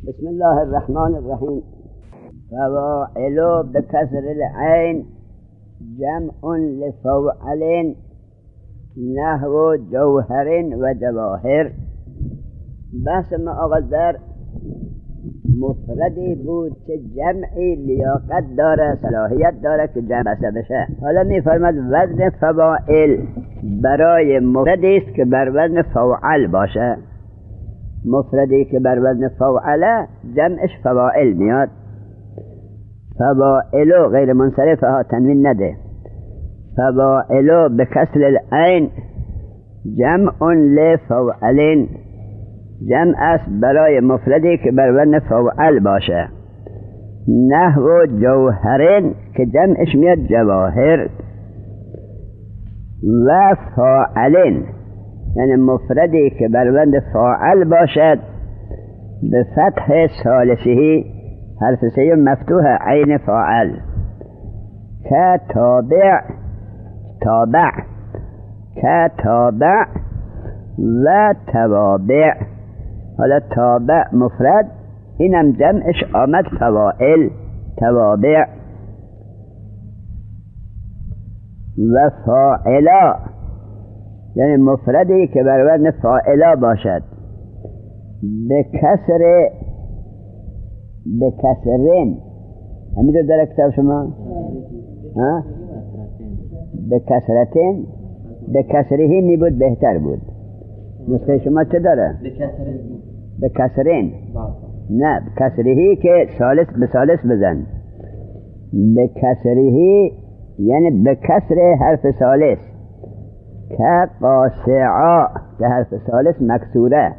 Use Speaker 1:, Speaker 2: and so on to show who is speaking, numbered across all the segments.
Speaker 1: بسم الله الرحمن الرحیم. فواعل بکسر العین جمع لفوعل نحو جوهر و جواهر. بحث ما آغاز در مفردی بود که جمعی لیاقت داره، صلاحیت داره که جمع بسته بشه. حالا میفرماد وزن فواعل برای مفردی است که بر وزن فوعل باشه. مفردی که بر وزن فوعله جمعش فواعل میاد. فواعل غیر منصرف ها تنوین نده. فواعل بکسر العین جمع لفوعل، جمع است برای مفردی که بر وزن فوعل باشه. نحو جوهرین که جمعش میاد جواهر. و فاعلین یعنی مفردی که بر وزن فاعل باشد به فتح ثالثه حرف سه مفتوح عین فاعل. که تابع که تابع و توابع. حالا تابع مفرد، اینم جمعش آمد فواعل توابع. و فاعلا یعنی مفردی که بر وزن فاعلا باشد به کسرین. همین رو داره کتاب شما؟ به کسرتین. به کسرهی می بود بهتر بود. نسخه شما چه داره؟ به کسرین. نه کسرهی که ثالث به ثالث بزن. به کسرهی یعنی به کسر حرف ثالث. که قاسعا که حرف ثالث مکسوره.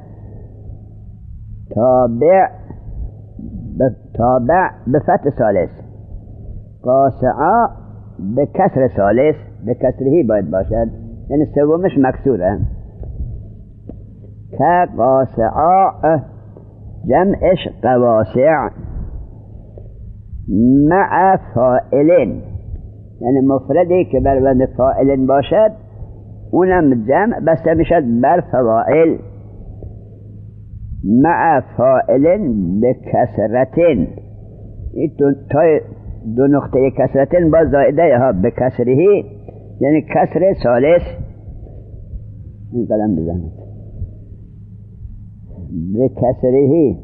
Speaker 1: تابع به فتح ثالث. قاسعا به کسر ثالث، به کسرهی باید باشد، یعنی سومش مکسوره. که قاسعا جمعش قواسع. مع فاعلین یعنی مفردی که بر وزن فاعلین باشد اونم جمع بسته میشد بر فواعل. مع فاعلین به کسرتین، این دو نقطه کسرتین با زائده ها به کسرهی یعنی کسر ثالث. این قلم بزنید. به کسرهی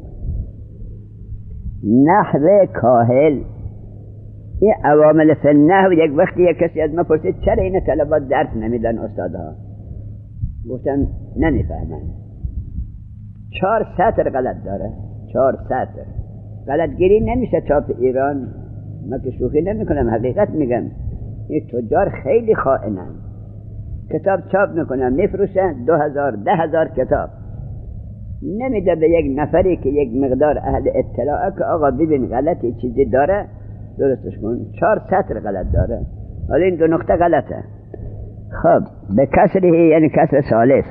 Speaker 1: نحو کاهل. این عوامل فی النحو. یک وقتی یک کسی از ما پرسید چرا این طلبات درس نمیدن استادها؟ گفتن نمیفهمن. 4 سطر غلط داره. 4 سطر غلطگیری نمیشه. چاپ ایران ما که شوخی نمی کنم، حقیقت میگم. این تجار خیلی خائنن. کتاب چاپ میکنن میفروشن 2000 10,000 کتاب، نمیده به یک نفری که یک مقدار اهل اطلاعه که آقا ببین غلطی چیزی داره درستش کن. 4 سطر غلط داره. حالا این 2 نقطه غلطه. خب به کسرهی یعنی کسر ثالث.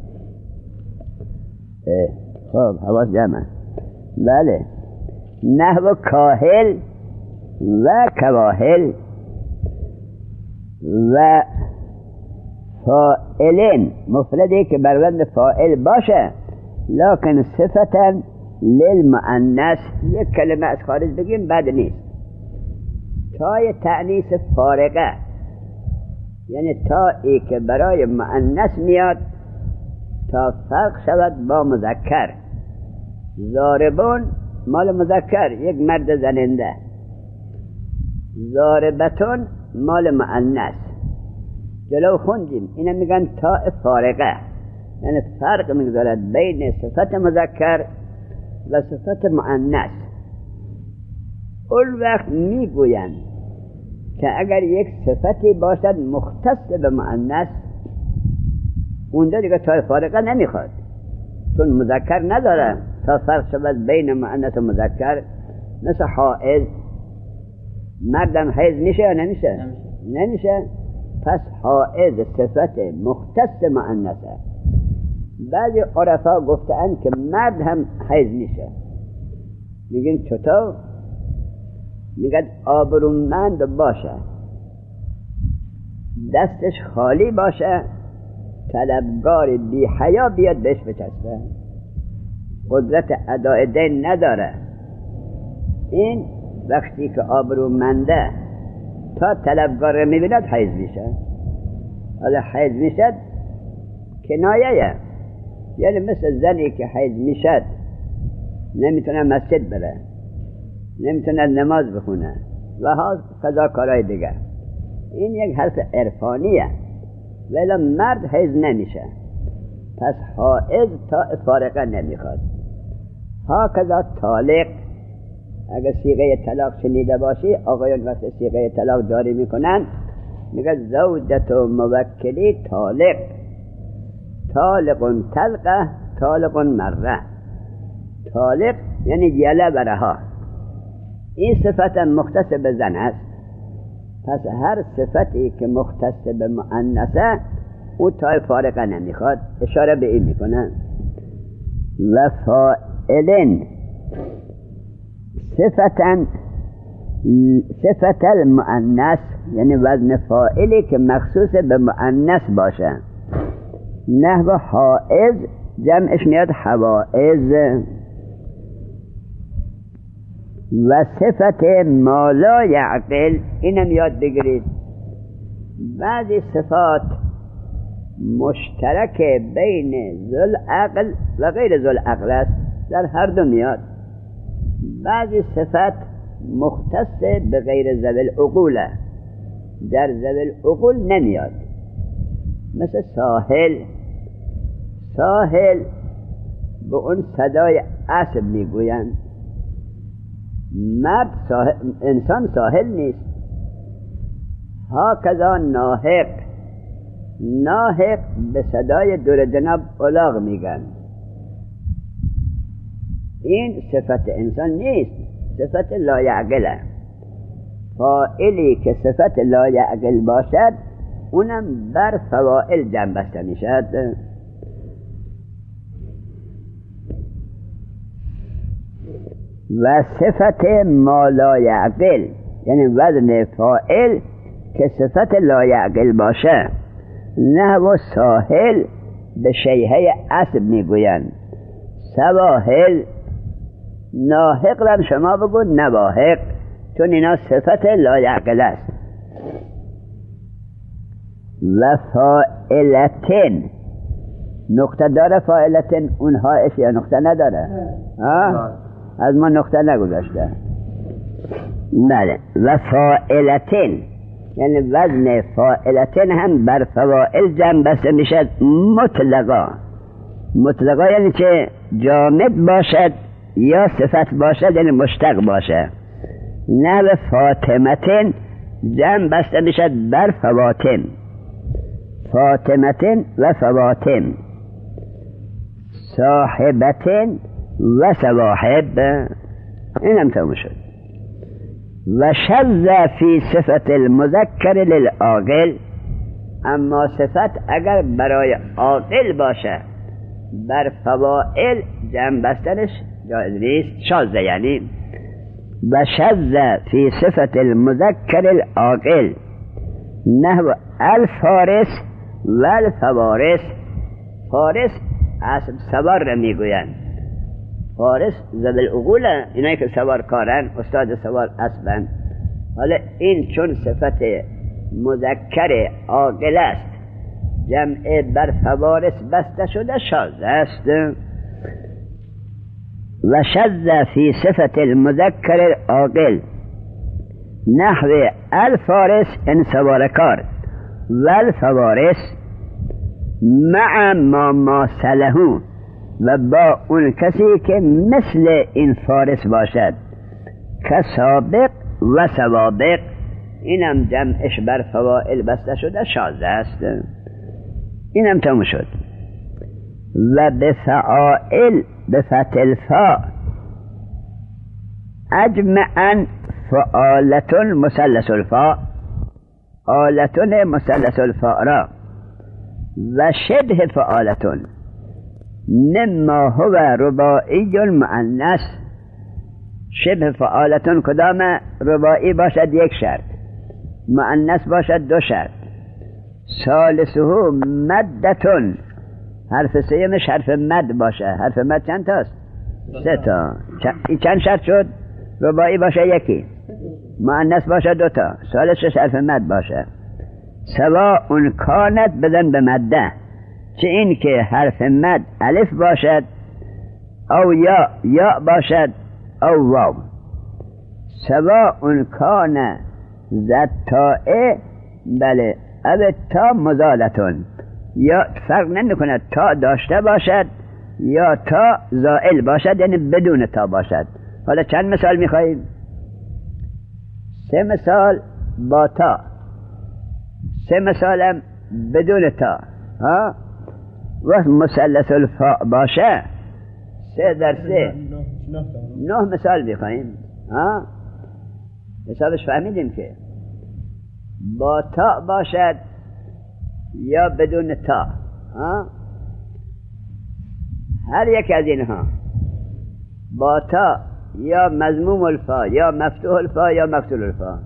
Speaker 1: خب حواس جمع. بله. نحو کاهل و کواهل. و فاعلین مفردی که بر وزن فاعل باشه لکن صفتا للمؤنث. یک کلمه از خارج بگیم بد نیست. تای تأنیث فارقه یعنی تایی که برای مؤنث میاد تا فرق شود با مذکر. ضاربون مال مذکر، یک مرد زننده. ضاربتون مال مؤنث. جلو خوندیم اینا میگن تا فارقه، یعنی فرق میگذارد بین صفت مذکر و صفت مؤنث. اون وقت میگوین که اگر یک صفتی باشد مختص به مؤنث اونجا دیگه تا فارقه نمیخواد، چون مذکر نداره تا فرق شود بین مؤنث و مذکر. مثل حائض، مردم حیض میشه یا نمیشه؟ نمیشه. پس حائض صفت مختص مؤنثه. بعضی عرفا گفتن که مرد هم حیض میشه. میگن چطور؟ میگن آبرومند باشه، دستش خالی باشه، طلبگار بی حیا بیاد بهش بچسبه. قدرت اداء دین نداره. این وقتی که آبرومنده تا طلبگار میبیند حیض میشه. حالا حیض میشد کنایه، یعنی مثل زنی که حیض میشد نمیتونه مسجد بره، نمیتونه نماز بخونه و ها قضا کارهای دیگه. این یک حرف عرفانیه، ولی مرد حیض نمیشه، پس حائض تا فارقه نمیخواد. ها کذا طالق، اگر صیغه طلاق شنیده باشی آقایان وقت صیغه طلاق جاری میکنن میگه زوجت و موکلی طالق، طالق طلقه طالق مره. طالق یعنی یله برها. این صفت مختص به زن است، پس هر صفتی که مختص به مؤنثه او تای فارقه نمیخواد. اشاره به این میکنن و فاعلن صفت المؤنث، یعنی وزن فاعلی که مخصوص به مؤنث باشه. نحو حائض جمعش میاد حوائض. و صفت ما لا یعقل، اینم یاد بگیرید. بعضی صفات مشترک بین ذل عقل و غیر ذل عقل است، در هر دو میاد. بعضی صفت مختص به غیر ذوی العقول، در ذوی العقول نمیاد. مثل ساحل، ساحل به اون صدای اسب میگویند. مرد انسان ساحل نیست. ها کذا ناهق، ناهق به صدای دور جناب الاغ میگن. این صفت انسان نیست، صفت لایعقله. فاعلی که صفت لایعقل باشد اونم بر فواعل جمع بسته میشد. و صفت ما لا یعقل، یعنی وزن فاعل که صفت لا یعقل باشه. نحو ساحل به شیهه اسب میگویند. سواحل، ناحق را شما بگو نواحق، چون اینا صفت لا یعقل است. و فاعلتن، نقطه داره فاعلتن؟ اونها اش یا نقطه نداره؟ از ما نقطه نگذاشته. بله. و فاعلتن یعنی وزن فاعلتن هم بر فواعل جمع بسته میشد مطلقا. مطلقا یعنی که جامد باشد یا صفت باشد، یعنی مشتق باشه. نه به فاطمتن جمع بسته میشد بر فواتن. فاطمتن و فواتن. صاحبتن و سواحب، این هم تمام شد. و شذ فی صفت المذکر للعاقل، اما صفت اگر برای عاقل باشه بر فواعل جمع بستنش جایز نیست، شاذ یعنی. و شذ فی صفت المذکر العاقل نحو الفارس و الفوارس. فارس اسب سوار را میگویند. فارس ذوی العقول، اینایی که سوار کارن، استاد سوار اسبن. حالا این چون صفت مذکر عاقل است جمع بر فوارس بسته شده شاذ است. و شذ فی صفت المذکر عاقل نحو الفارس ان سوار کار و الفوارس مع ما ماثله، و با اون کسی که مثل این فارس باشد، که سابق و سوابق، اینم جمعش بر فواعل بسته شده شاذ است. اینم تموم شد. و به فعائل به فتح الفاء اجمعا فعالتون مثلث الفاء، آلتون مثلث الفاء را و شبه فعالتون مما هو رباعی المؤنث. شبه فعالتون کدام؟ رباعی باشد یک شرط، مؤنث باشد دو شرط. ثالثه مدتون، حرف سیمش حرف مد باشه. حرف مد چند تاست؟ سه تا. این چند شرط شد؟ رباعی باشه یکی، مؤنث باشه دو تا، ثالثش حرف مد باشه. سواء کانت بزن به مده، چه این که حرف مد الف باشد او یا باشد او واو. سواء کان ذات تاء، بله، او تا مزالتون، یا فرق نمیکنه تا داشته باشد یا تا زائل باشد، یعنی بدون تا باشد. حالا چند مثال میخواییم؟ 3 مثال با تا، 3 مثالم بدون تا. وقت مثلث الفاء باشه 3 در 3 9 مثال میخواییم. حسابش فهمیدیم که با تا باشد یا بدون تا. هر یک از اینها با تا یا مضموم الفا یا مفتوح الفا یا مکسور الفا.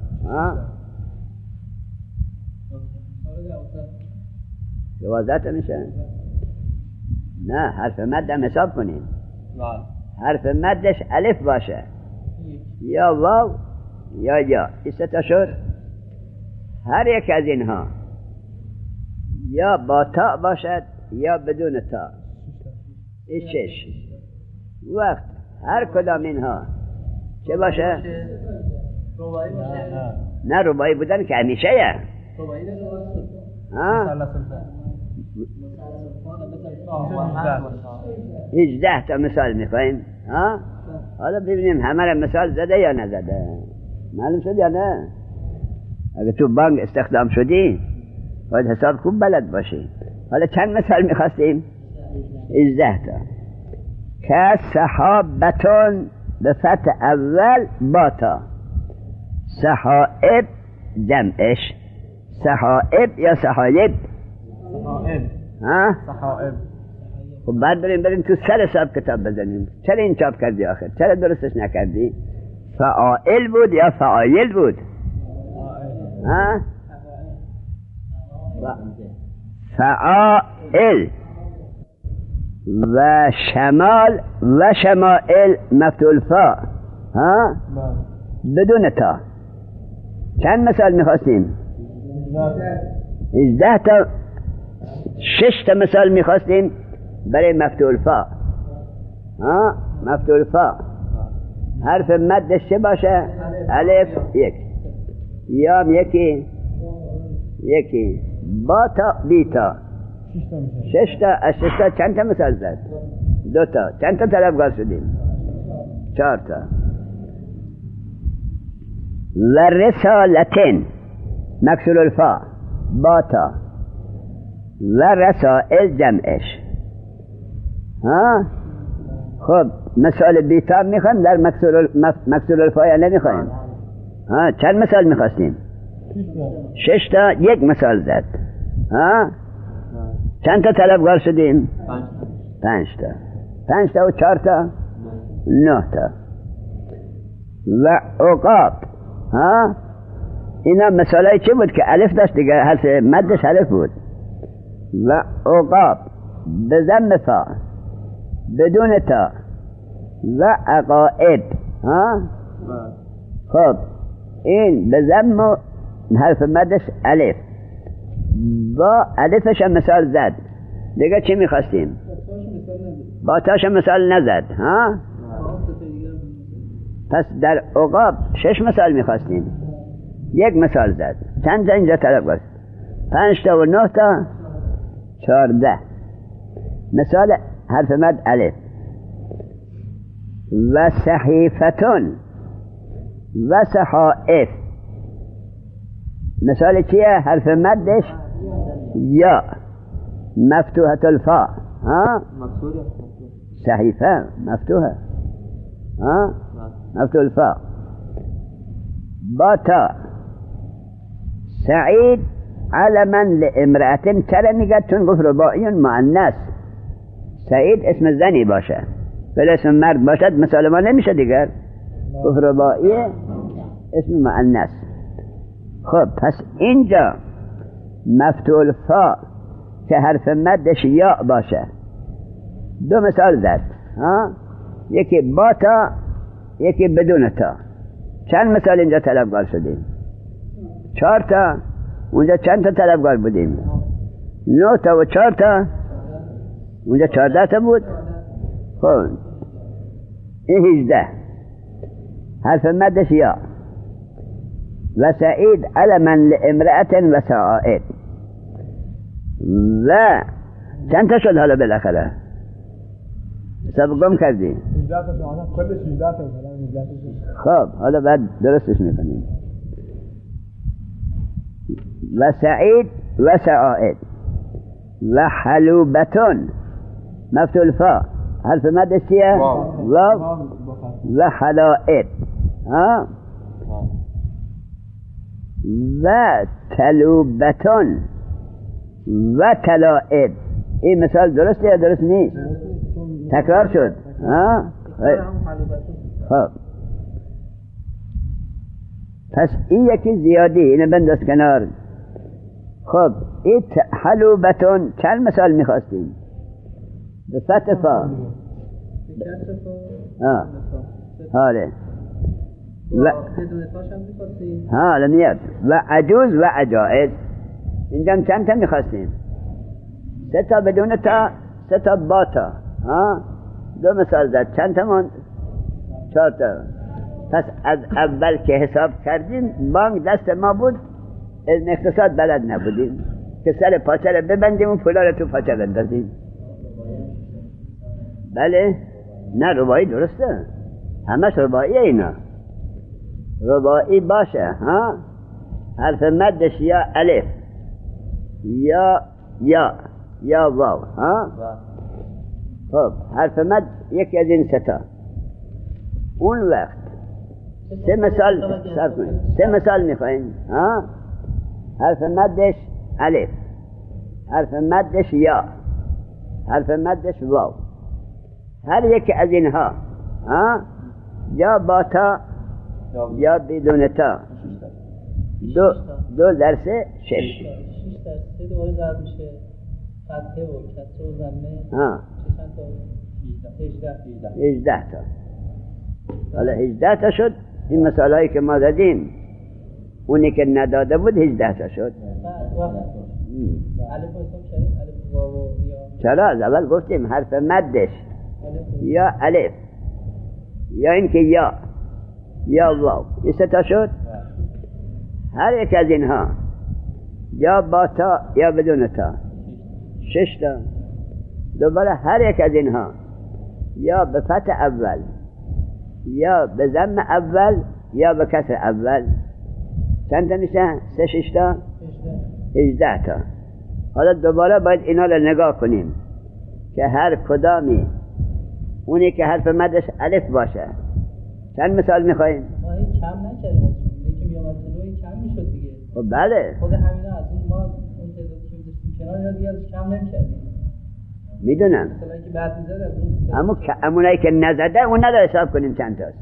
Speaker 1: دوازده تا میشه؟ نه، حرف مد هم حساب کنیم. حرف مدش الف باشه یا واو یا این 3 تا شد. هر یک از اینها یا با تا باشد یا بدون تا، این 6. وقت هر کدام اینها چه باشه؟
Speaker 2: رباعی باشه.
Speaker 1: نه، رباعی بودن که همیشه یه
Speaker 2: رباعی ده
Speaker 1: مثلث 18 تا مثال میخواییم. حالا ببینیم همه را مثال زده یا نزده. معلوم شد یا نه؟ اگه تو بانک استخدام شدی باید حساب خوب بلد باشی. حالا چند مثال میخواستیم؟ 18 تا. که صحابتون به فتح اول با تا، صحائب جمعش صحائب یا صحایب؟
Speaker 2: صحائب.
Speaker 1: خب بعد بریم تو سر حساب کتاب بزنیم. چرا این چاپ کردی آخر؟ چرا درستش نکردی؟ فعائل بود یا فعایل بود؟ فعائل و شمال و شمائل مفتوح الفاء بدون تا. چند مثال میخواستیم؟ 18 تا. 6 تا مثال میخواستیم برای مفتوح الفاء. مفتوح الفاء حرف مدش چه باشه؟ الف یک، یا یکی با تا بی تا. 6 تا. از 6 تا چند تا مثال زد؟ 2 تا. چند تا طلبگار شدیم؟ 4 تا. و رسالتین مکسور الفاء با تا و رسائل جمعش. خب مثال بیتا میخوایم در مکسور الفاء یا نمیخوایم؟ چند مثال میخواستیم؟ 6 تا. یک مثال زد. چند تا طلبگار شدیم؟ 5 تا. 5 تا و 4 تا 9 تا. و عقاب اینا مثالای چه بود که الف داشت دیگه، حرف مدش الف بود. و عقاب به ضم فا بدون تا و عقائب. خب این به ضم حرف مدش الف، با الفش هم مثال زد دیگه. چی میخواستیم؟ با تاش مثال نزد. پس در عقاب 6 مثال میخواستیم، یک مثال زد. چند تا اینجا طلب بود؟ 5 تا و 9 تا 14. مثال حرف مد الف. و صحیفتون و صحائف مثال چیه؟ حرف مدش یا مفتوحة الفاء. صحیفه مفتوحه مفتوح الفاء با تا. سعید علما لامرأة، چرا میگه؟ چون گفت رباعی مؤنث. سعید اسم زنی باشه ولی اسم مرد باشد مثال ما نمیشه دیگر. گفت رباعی اسم مؤنث. خب پس اینجا مفتوح الفاء که حرف مدش یا باشه 2 مثال زد. یکی با تا، یکی بدون تا. چند مثال اینجا طلبگار شدیم؟ 4 تا. اونجا چند تا طلبگار بودیم؟ 9 تا و 4 تا. اونجا 14 تا بود. خب این 18. حرف مدش یا. و سعید علما لامرأة و سعائد. و چند تا شد حالا بالاخره؟ حساب گم کردی؟
Speaker 3: 18 تا کلش 18 تا.
Speaker 1: خب حالا بعد درستش میکنیم. و سعید و سعائد و حلوبتون مفتول فا. حرف مدش چیه؟ واو. و حلائد. و تلوبتون و تلائب. این مثال درسته یا درست نیست؟ تکرار شد. خب پس این یکی زیادی، اینو بنداز کنار. خب این حلوبتون چند مثال میخواستیم؟ به فتح فا. حاله حالا میاد. و عجوز و عجائز. اینجا چند تا میخواستیم؟ 3 تا بدون تا، 3 تا با تا. 2 مثال زد. چند تا من؟ 4 تا. پس از اول که حساب کردیم بانک دست ما بود، از اقتصاد بلد نبودیم که سر پاچه رو ببندیم و پولا رو تو پاچه بندازیم. بله؟ نه ربایی درسته، همش ربایی. اینا ربایی باشه. حرف مدش یا الف یا واو. خب حرف مد یکی از این 3 تا. اون وقت 3 مثال صرف کنید. 3 مثال میخواین. حرف مدش الف، حرف مدش یا، حرف مدش واو. هر یک از اینها یا با تا یا بدون تا. 2 در 3 6.
Speaker 2: 6 در 3 دوباره ضرب میشه فتحه و کسره و ضمه. چند تا؟
Speaker 1: 18 تا. حالا 18 تا شد. این مثال هایی که ما زدیم اونی که نداده بود 18 تا شد.
Speaker 2: الف و حساب شدید الف واو و یا.
Speaker 1: چرا از اول گفتیم حرف مدش یا الف یا اینکه یا واو. این 3 تا شد. هر یک از اینها یا با تا یا بدون تا 6 تا. دوباره هر یک از اینها یا به فتح اول یا به ضم اول یا به کسر اول. چند تا میشه؟ 3 6 تا 18 تا. حالا دوباره باید اینا رو نگاه کنیم که هر کدامی اونی که حرف مدش الف باشه. چند مثال میخواییم؟
Speaker 2: ما این کم نکردیم، یکی میامد جلوی کم میشد دیگه.
Speaker 1: خب بله
Speaker 2: خود همینا از اون ما اون تعدادی که داشتیم کنار اینا دیگه ازش کم نمی‌کردیم.
Speaker 1: میدونم.
Speaker 2: مثلا که بعد می‌زد از اون
Speaker 1: همونایی که نزده اون رو حساب کنیم چند تاست.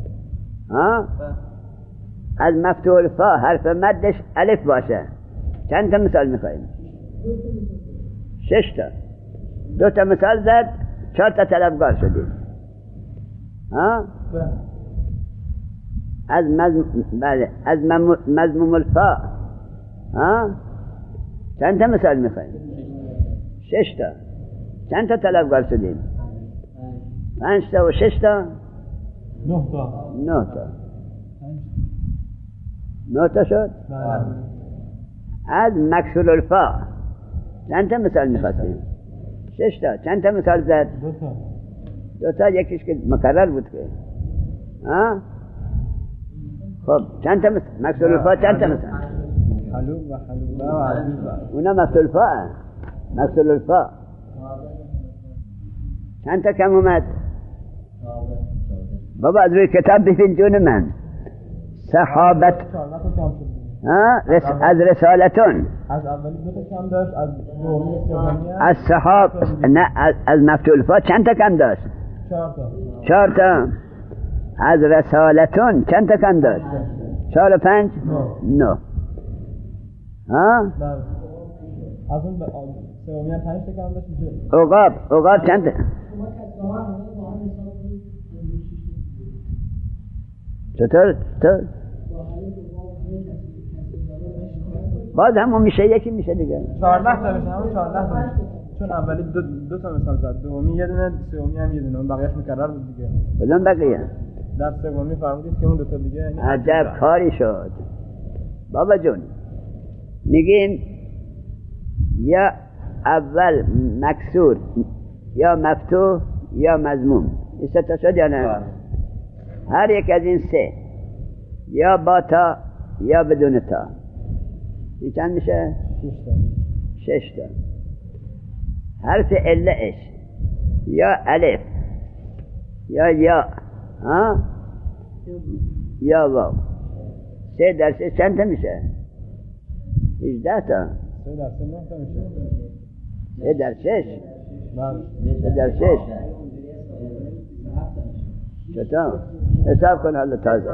Speaker 1: از مفتوح الفا حرف مدش الف باشه چند تا مثال میخواییم؟ 6 تا. 2 تا مثال زد 4 تا طلبگار شدیم. از مضموم الفا چند تا مثال میخواییم؟ 6 تا. چند تا طلبگار شدیم؟ 5 تا و 6 تا
Speaker 3: 9 تا.
Speaker 1: 9 تا شد. از مکسور الفا چند تا مثال میخواستیم؟ 6 تا. چند تا مثال زد؟ 2 تا. یکیش که مکرر بود که خب چند تا مکسور الفا چند تا مثال؟
Speaker 3: حلوب و حلوبه و عجوبه.
Speaker 1: اونا مکسور الفا. مکسور الفا چند تا کم اومد؟ بابا از روی کتاب ببین جون من. صحابت از رسالتون
Speaker 3: از اولی 2 تا کم داشت، از دومی سومی
Speaker 1: از صحاب نه از مفتوح الفا چند تا کم داشت؟ 4 تا. از رسالتون چند تا کم داشت؟ 4 و 5 9.
Speaker 3: از اون سومی 5 تا کم داشت.
Speaker 1: عقاب چند تا؟ چطور؟ باز همون میشه یکی میشه دیگه
Speaker 3: 14 تا میشه همون 14 تا میشه چون اولی دو تا مثال زد دومی یه دونه سومی هم یه دونه اون بقیه‌اش مکرر بود دیگه
Speaker 1: بدون بقیه
Speaker 3: در سومی فرمودید که اون دو تا دیگه
Speaker 1: عجب کاری شد بابا جون میگیم یا اول مکسور یا مفتوح یا مضموم این سه تا شد یا نه هر یک از این سه یا با تا یا بدون تا این چند میشه 6 تا حرف علهش یا الف یا ها یا واو 3 در 3 چند تا میشه 18 تا
Speaker 3: 3 در 3 9 تا میشه
Speaker 1: 3 در 6
Speaker 3: بله
Speaker 1: 3 در 6 چطور حساب کن حالا تازه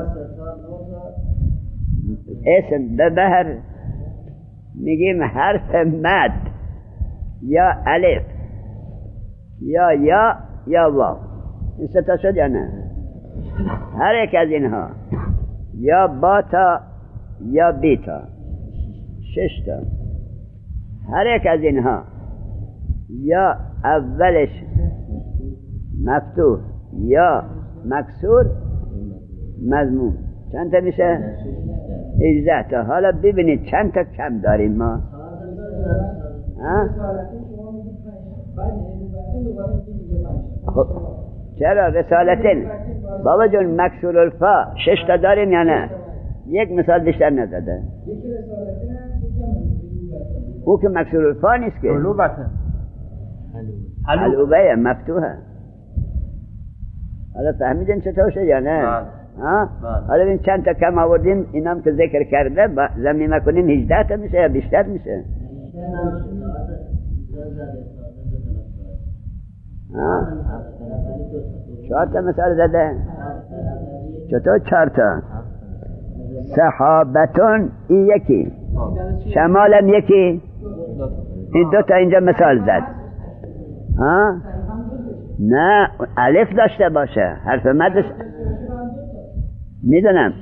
Speaker 1: اسم به بحر میگیم حرف مد یا الف یا واو این سه تا شد یا نه هر یک از اینها یا با تا یا بی تا 6 تا هر یک از اینها یا اولش مفتوح یا مکسور مضموم چند تا میشه 18 تا حالا ببینید چند تا کم داریم ما خب چرا رسالتین بابا جون مکسور الفا 6 تا داریم یا نه یک مثال بیشتر نداده او که مکسور الفا نیست که
Speaker 3: علوبته
Speaker 1: علوبه مفتوحه حالا فهمیدین چطور شد یا نه حالا این چند تا کم آوردیم اینام که ذکر کرده زمین کنیم 18 تا میشه یا بیشتر میشه 4 تا مثال زده چطور 4 تا صحابتون این یکی شمالم یکی این 2 تا اینجا مثال زد نه الف داشته باشه حرف مدش میدونم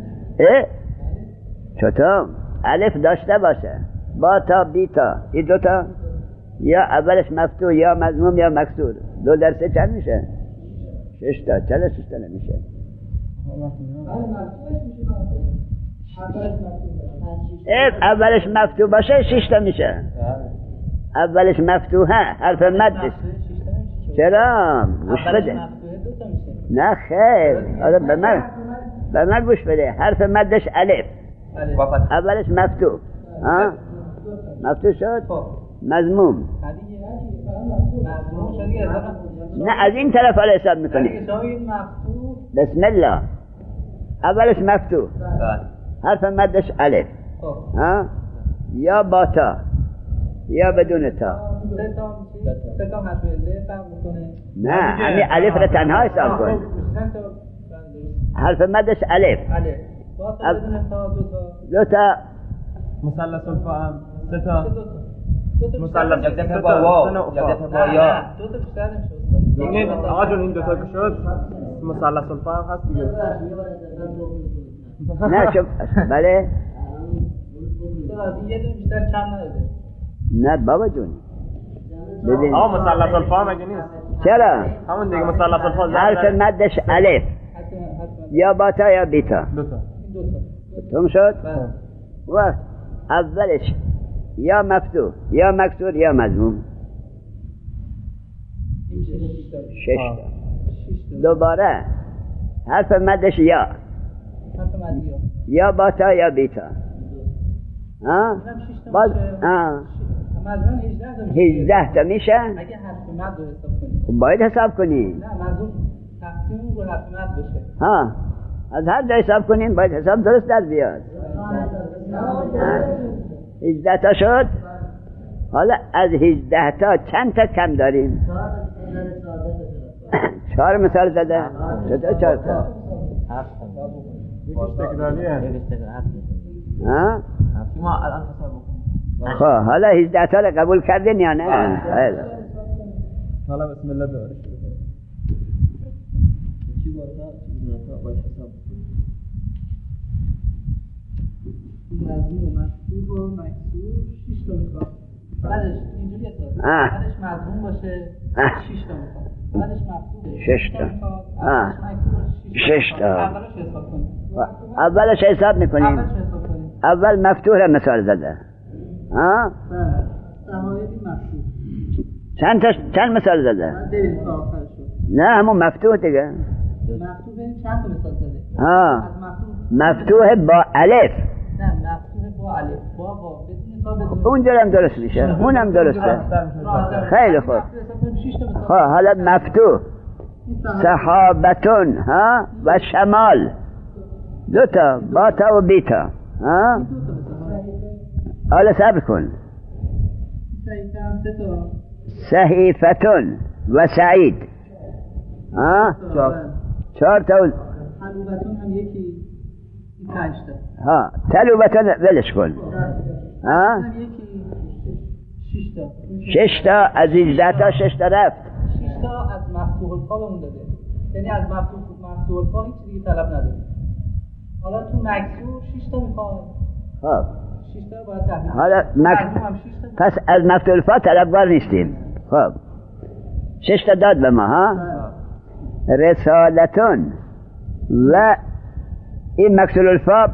Speaker 1: چطور الف داشته باشه با تا بی تا این 2 تا یا اولش مفتوح یا مضموم یا مکسور 2 در 3 چند میشه 6 تا 46 تا نمیشه اولش مفتوح باشه 6 تا میشه اولش مفتوحه حرف مدش چرا گوش بده نه خیر آره به من گوش بده حرف مدش الف اولش مفتوح مفتوح شد مضموم نه از این طرف حالا حساب میکنی بسم الله اولش مفتوح حرف مدش الف یا با تا یا بدون تا نه همین الف را تنها حساب کن حرف مدش الف 2 تا
Speaker 3: مثلث الفا هم 3 تا مثلث
Speaker 2: یک دفعه با واو یک دفعه با یا
Speaker 3: 2 تا بیشتر نمیشه آقا جون این 2 تا که شد مثلث الفا هم هست دیگه
Speaker 1: نه شب بله
Speaker 2: یه دونه بیشتر کم نداره
Speaker 1: نه بابا جون ببین
Speaker 3: آقا مثلث الفا هم اگه نیست
Speaker 1: چرا
Speaker 3: همون دیگه مثلث الفا
Speaker 1: حرف مدش الف یا با تا یا بی تا
Speaker 3: 2 تا
Speaker 1: تمام شد و اولش یا مفتوح یا مکسور یا مضموم 6 تا دوباره حرف مدش یا با تا یا بی تا باز 18 تا میشه
Speaker 2: اگه حرف مد رو حساب کنی
Speaker 1: باید حساب کنی
Speaker 2: نه منظور تقسیم رو حرف مد بشه
Speaker 1: از هر جای حساب کنین باید حساب درست در بیاد 18 تا شد حالا از 18 تا چند تا کم داریم 4 مثال زده چطور 4 تا
Speaker 2: ما الان حساب بکنیم
Speaker 1: خب حالا 18 تا رو قبول کردین یا نه
Speaker 3: حالا بسم الله داره
Speaker 2: چی باید حساب مضمون و مکتوب و مکسور 6 تا میخواد. بعدش اینجوری حساب بعدش مضمون باشه 6 تا میخواد. بعدش مکتوب
Speaker 1: 6 تا
Speaker 2: میخواد. بعدش مکسور 6 تا. اولش حساب کنیم.
Speaker 1: اولش حساب میکنیم. اول مفتوح را مثال زده.
Speaker 2: سهایدی مفتوح.
Speaker 1: چند مثال زده؟ نه همون مفتوح دیگه.
Speaker 2: مفتوح چند تا مثال زده؟
Speaker 1: مفتوح با الف.
Speaker 2: نه مفتوح با الف. با بدون
Speaker 1: اونجا هم درست میشه. اونم درسته. خیلی خوب. حالا مفتوح صحابتون و شمال دوتا باتا و بیتا. حالا صبر کن. صحیفتون و سعید 4 تا.
Speaker 2: تلوبتون هم یکی 5 تا.
Speaker 1: تلوبتون ولش کن.
Speaker 2: یکی 6 تا.
Speaker 1: 6 تا از 18 تا 6 تا رفت.
Speaker 2: 6 تا از مفتوح الفا بهمون داده. یعنی از مفتوح الفا هیچ دیگه طلب نداره. حالا تو مکسور 6 تا میخواد.
Speaker 1: خب
Speaker 2: 6 تا باید تحویل.
Speaker 1: حالا پس از مفتوح الفا طلبگار نیستیم. خب 6 تا داد به ما رسالتون و این مکسور الفا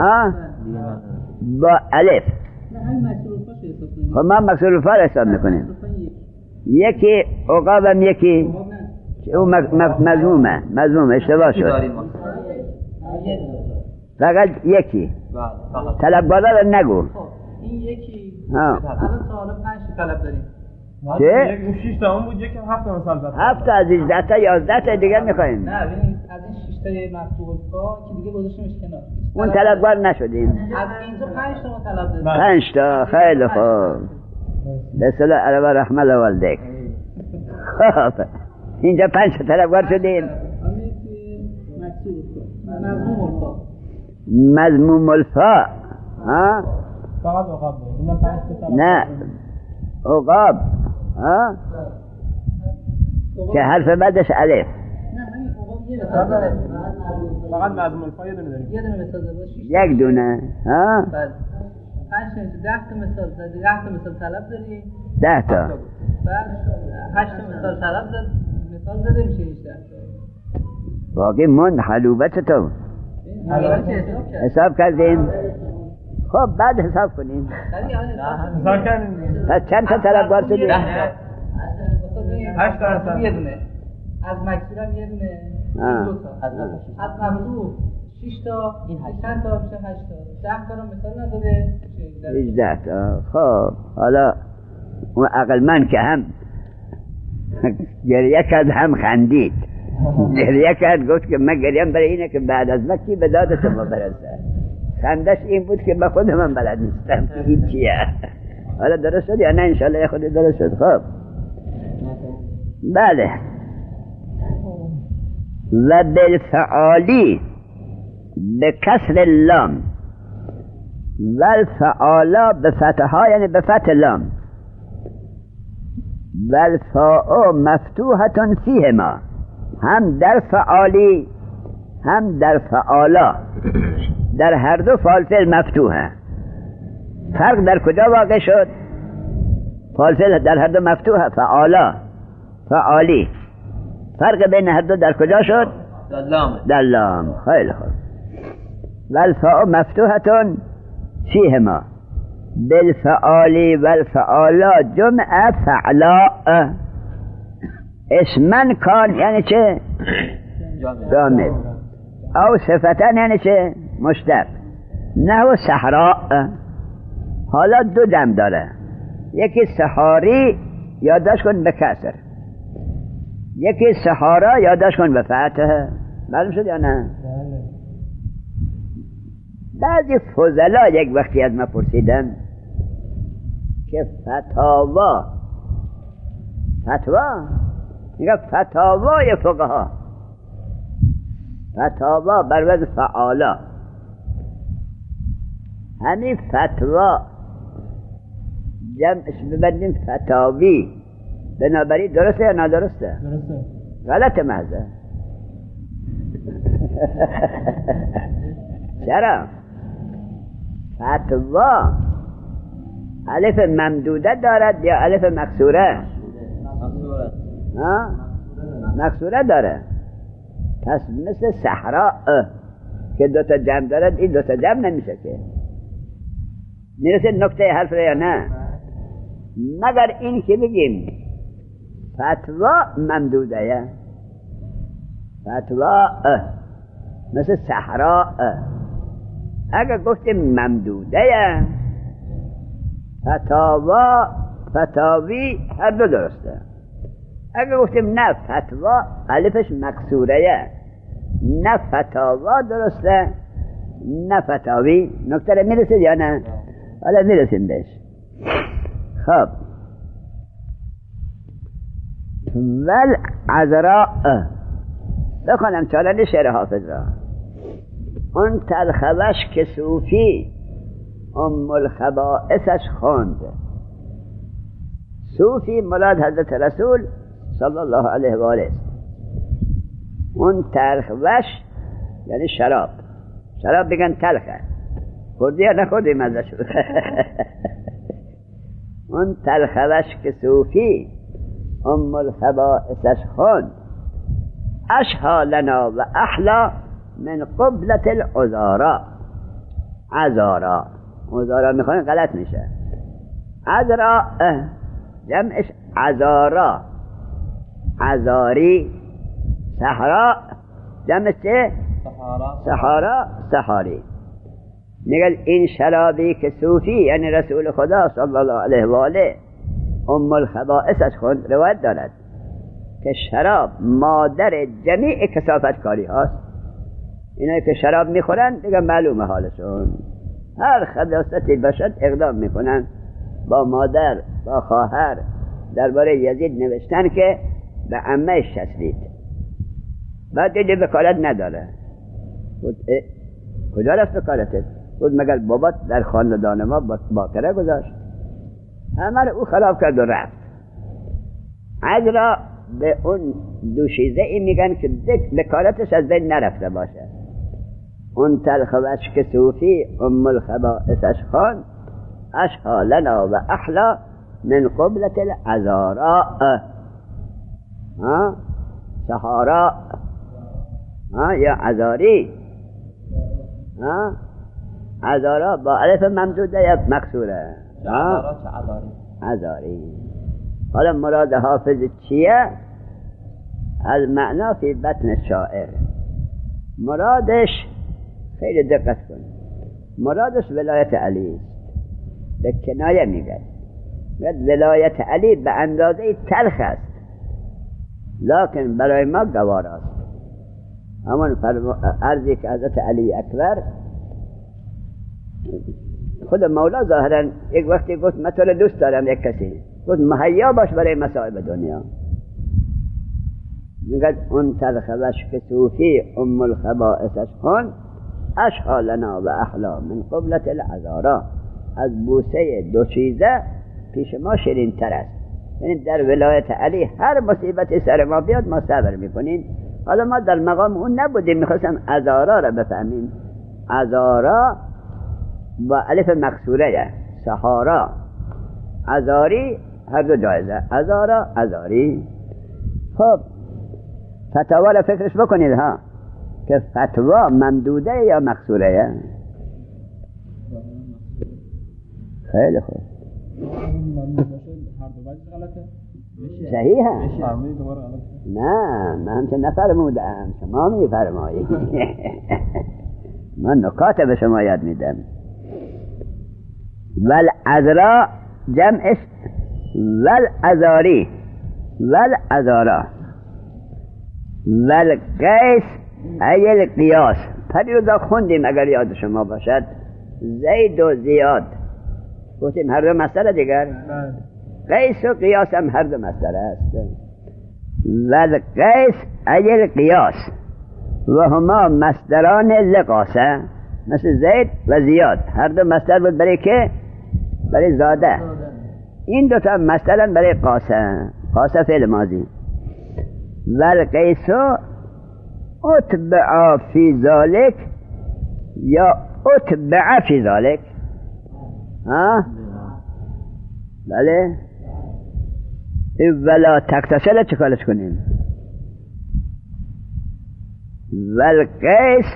Speaker 1: با الف.
Speaker 2: نه همین مکسور الفا چه حساب کنیم؟
Speaker 1: خب ما مکسور الفا را حساب میکنیم. یکی عقابم یکی اون مضمومه اشتباه شد. فقط یکی طلبگارا رو نگو.
Speaker 2: این یکی الان تا حالا 5 طلب داریم.
Speaker 1: چه؟
Speaker 3: 6 تا اون بود، یکی 7 تا مثال زد.
Speaker 1: 7 تا از 18 تا 11 تا دیگه میخوایم.
Speaker 2: نه ببین از این 6 تا مفتوح الفا که دیگه گذاشتیمش کنار.
Speaker 1: اون طلبگار نشدیم.
Speaker 2: از اینجا 5 تا طلب داریم.
Speaker 1: 5 تا خیلی خوب. بسلا علی رحمت والدیک. خب اینجا 5 تا طلبگار شدیم. مضموم الفا
Speaker 3: فقط عقاب بود. اینا 5 تا.
Speaker 1: نه عقاب که حرف بعدش الف.
Speaker 2: نه همین عقاب یه مثال داره.
Speaker 3: فقط مضمون الفا یه دونه داریم.
Speaker 2: یه دونه مثال داره.
Speaker 1: یک دونه
Speaker 2: 5 تا مثال زدی. 10 تا مثال طلب داری.
Speaker 1: 10 تا.
Speaker 2: بعد 8 تا مثال طلب زد. مثال زده میشه 18 تا.
Speaker 1: باقی موند حلوبت تو حساب کردیم. خب بعد حساب کنیم.
Speaker 3: حساب کردیم.
Speaker 1: پس چند تا طلبگار شدیم؟
Speaker 3: 8 تا.
Speaker 2: یه دونه از مکسورم یه دونه 2 تا از مفتوح 6 تا این چند تا میشه 8 تا 10 تا رو مثال نداره
Speaker 1: 18 تا. خب حالا اون عقلمند که هم گریه کرد هم خندید. گریه کرد گفت که من گریم برای اینه که بعد از من کی به داد شما برسه. خندش این بود که به خود من بلد نیستم این چیه. حالا درست شد یا نه؟ انشالله خود درست شد. خب بله. و بالفعالی به کسر اللام و الفعالا به فتحها یعنی به فتح لام و الفاء مفتوحة فیهما هم در فعالی هم در فعالا در هر دو فعال فعل مفتوحه. فرق در کجا واقع شد؟ فعال فعل در هر دو مفتوحه. فعالا فعالی فرق بین هر دو در کجا شد؟ در لام. خیلی خوب. والفاء مفتوحة فیهما بالفعالی والفعالا جمع فعلاء اسمن کان یعنی چه؟ جامد. او صفتن یعنی چه؟ مشتق. نحو صحراء. حالا دو جمع داره. یکی صحاری یادداشت کن به کسر، یکی صحارا یادداشت کن به فتح. معلوم شد یا نه؟ بعضی فضلا یک وقتی از ما پرسیدن که فتاوا میگه فتاوای فقها، فتاوا بر وزن فعالا، همین فتوا جمعش ببندیم فتاوی، بنابراین درسته یا نادرسته؟
Speaker 3: درسته.
Speaker 1: غلط محضه. چرا؟ فتوا الف ممدوده دارد یا الف مکسوره؟ مکسوره داره. پس مثل صحرا که دوتا جمع دارد این دوتا جمع نمیشه که. میرسه نکته حرف یا نه؟ مگر این که بگیم فتوا ممدوده، فتوا مثل صحرا. اگر گفتیم ممدوده فتاوی هر دو درسته. اگر گفتیم نه فتوا الفش مکسوره، نه فتاوا درسته نه فتاوی. نکته رو میرسید یا نه؟ حالا میرسیم بهش. خب ول عذراء بخونم چالان شعر حافظ را. اون تلخوش که صوفی ام الخبائثش خوند. صوفی مراد حضرت رسول صلی الله علیه و آله. اون تلخوش یعنی شراب. شراب بگن تلخه. خوردی یا نخوردی مزه شد. اون تلخوش که صوفی ام الخبائثش خوند. اشها لنا و احلا من قبلت العذارا. عذارا عذارا میخواین غلط میشه. عذرا جمعش عذارا، عذاری. صحرا جمعش چه؟ صحارا، صحاری. میگه این شرابی که صوفی یعنی رسول خدا صلی الله علیه و آله ام الخبائثش خوند روایت دارد که شراب مادر جمیع کثافت کاری هاست. اینایی که شراب میخورن دیگه معلومه حالشون. هر خباثتی باشد اقدام میکنن. با مادر با خواهر درباره یزید نوشتن که به عمهش شسلید. بعد دیگه وکالت نداره. کجا رفت وکالتت؟ بود مگر بابات در خاندان ما باکره گذاشت. همه رو او خراب کرد و رفت. عذرا به اون دوشیزه ای میگن که وکالتش از بین نرفته باشه. اون تلخوش که صوفی ام الخبائثش خوند. اشها لنا و احلا من قبلت العذارا. سحارا یا عذاری. عذارا با الف ممدوده یا مکسوره؟ عذاری. حالا مراد حافظ چیه؟ المعنا فی بطن الشاعر. مرادش خیلی دقت کن. مرادش ولایت علی است. به کنایه میگه ولایت علی به اندازه تلخ است لکن برای ما گوار است. همون عرضی که حضرت علی اکبر خود مولا ظاهرا یک وقتی گفت من تو رو دوست دارم، یک کسی گفت مهیا باش برای مصائب دنیا. میگه اون تلخوش که صوفی ام الخبائثش خوند. اشها لنا و احلا من قبلت العذارا. از بوسه دو چیزه پیش ما شیرین تر است. یعنی در ولایت علی هر مصیبتی سر ما بیاد ما صبر میکنیم. حالا ما در مقام اون نبودیم، میخواستم عذارا را بفهمیم. عذارا با الف مکسوره، سحارا، عذاری هر دو جایزه. عذارا، عذاری. خب فتوا را فکرش بکنید ها که فتوا ممدوده یا مکسوره. خیلی خوب. صحیحه؟ نه من همچه نفرمودم، شما میفرمایید. من نکات به شما یاد میدم. والعذرا جمعش والعذاری، والعذارا. والقیس ای القیاس. پریوزا خوندیم اگر یاد شما باشد. زید و زیاد گفتیم هر دو مصدر دیگر. قیس و قیاس هم هر دو مصدر است. والقیس ای القیاس و هما مصدران لقاسه. مثل زید و زیاد هر دو مصدر بود برای که؟ برای زاده. این دوتا مصدرن برای قاسه. قاسه فعل ماضی. والقیس اتبع فی ذالک یا اتبع فی ذالک؟ ها؟ بله؟ ولا تکتسل چه کارش کنیم؟ والقیس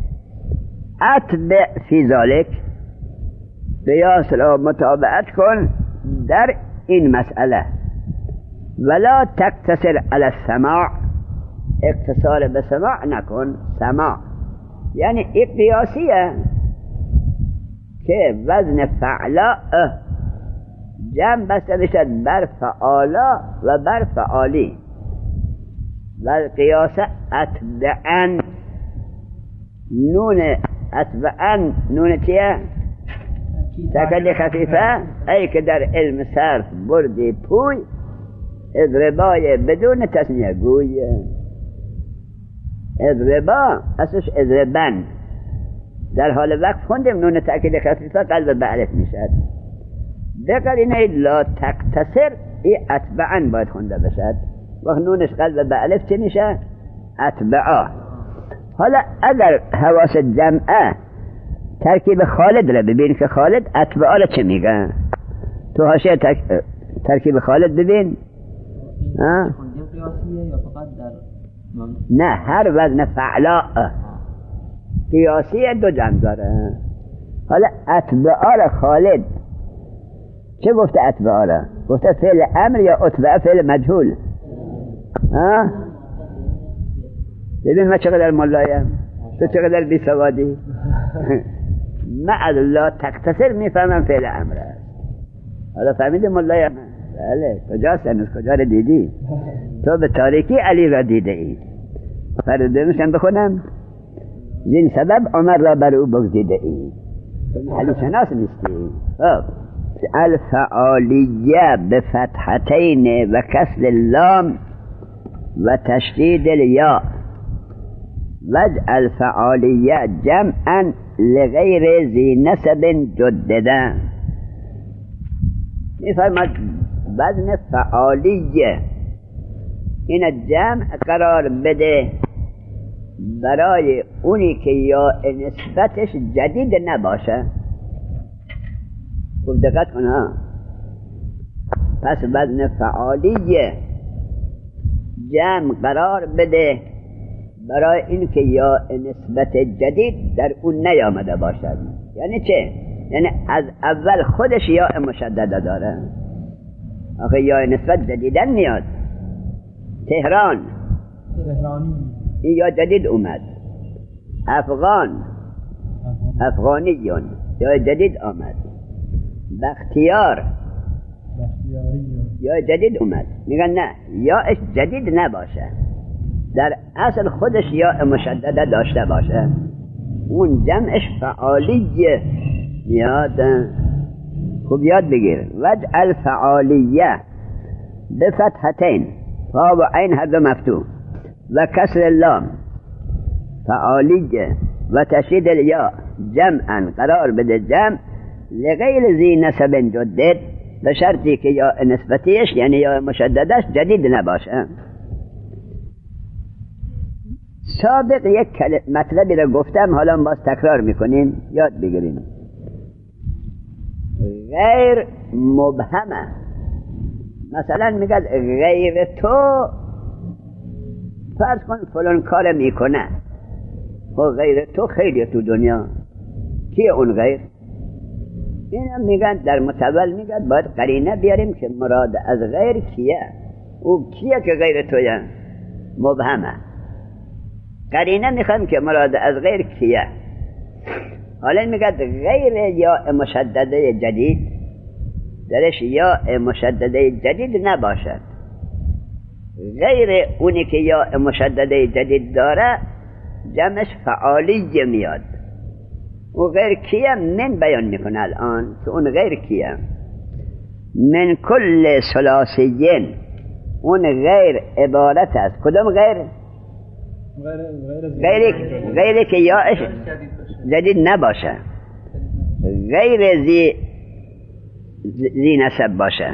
Speaker 1: اتبع فی ذالک، قیاس را متابعت کن در این مسئله. ولا تکتسر علی السماع، اقتصار به سماع نکن. سماع یعنی این قیاسیه که وزن فعلا جمع بسته بشد بر فعالا و بر فعالی. و القیاس اتبعن، نون اتبعن نون چیه؟ تکلی خفیفه، ای که در علم صرف بردی پوی اضربای بدون تسنیه گوی. اضربا اصلش اضربن، در حال وقت خوندیم نون تکلی خفیفه قلب به الف میشد. بقرینه لا تکتسر ای اتبعن باید خونده بشد، وقت نونش قلب به الف چه میشه؟ اتبعا. حالا اگر حواس جمعه ترکیب خالد را ببین که خالد اتبعا را چه میگه؟ تو حاشیه ترکیب خالد ببین. نه، هر وزن فعلا قیاسی دو جمع داره. حالا اتبعا را خالد چه گفته؟ اتبعا را گفته فعل امر یا اتبعا فعل مجهول؟ ببین من چقدر ملایم، تو چقدر بی سوادی. من لا تکتسر میفهمم فعل امر است. حالا فهمیدی ملایم؟ بله. کجاست هنوز؟ کجا رو دیدی؟ تو به تاریکی علی را دیده ای. فردومشم بخونم. زین سبب عمر را بر او بگزیده ای. علی شناس نیستی. الفعالیه بفتحتین و کسر اللام و تشدید الیا واجعل فعالیه جمعا لغیر ذی نسب جدده. میفرماد وزن فعالیه این جمع قرار بده برای اونی که یا نسبتش جدید نباشه. خوب دقت کن ها. پس وزن فعالیه جمع قرار بده برای این که یا نسبت جدید در اون نیامده باشد. یعنی چه؟ یعنی از اول خودش یا مشدده داره. آخه یا نسبت جدیدن میاد. تهرانی این یا جدید اومد. افغانیون یا جدید آمد. بختیار یا جدید اومد. میگن نه، یاش جدید نباشه، در اصل خودش یا مشدده داشته باشه، اون جمعش فعالیه میاد. خوب یاد بگیر. واجعل فعالیه بفتحتین، فا و عین هر دو مفتوح، و کسر اللام فعالیه و تشدید الیا جمعا قرار بده جمع لغیر ذی نسب جدد، به شرطی که یا نسبتیش یعنی یا مشددش جدید نباشه. سابق یک مطلبی را گفتم، حالا باز تکرار میکنیم یاد بگیریم. غیر مبهمه. مثلا میگه غیر تو فرض کن فلان کار میکنه، و غیر تو خیلی تو دنیا، کیه اون غیر؟ این هم میگن در متول میگن باید قرینه بیاریم که مراد از غیر کیه، او کیه که غیر تویه؟ مبهمه. قرینه میخوام که مراد از غیر کیه. حالا میگه غیر یا مشدده جدید، درش یا مشدده جدید نباشد. غیر اونی که یا مشدده جدید داره جمعش فعالی میاد. و غیر کیه من بیان میکنه الان که اون غیر کیه. من کل ثلاثیین، اون غیر عبارت است. کدوم غیر؟ غیری که یاش جدید نباشه، غیر زی نسب باشه،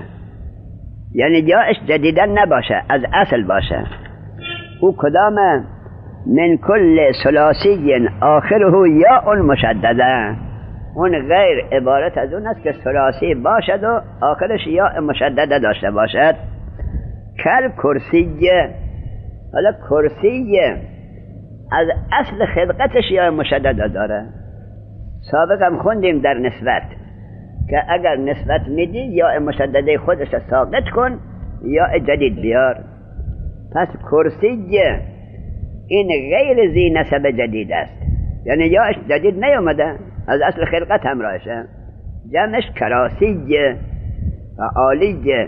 Speaker 1: یعنی یاش جدیدن نباشه، از اصل باشه. او کدامه؟ من کل ثلاثی آخره یاء مشدده. اون غیر عبارت از اون است که ثلاثی باشد و آخرش یاء مشدده داشته باشد. کل کرسیه. حالا کرسیه از اصل خلقتش یاء مشدده داره. سابق هم خوندیم در نسبت که اگر نسبت میدی یاء مشدده خودش ساقط کن، یاء جدید بیار. پس کرسیه این غیر ذی نسب جدید است، یعنی یاءش جدید نیومده، از اصل خلقت همراهشه. جمعش کراسیه و عالیه.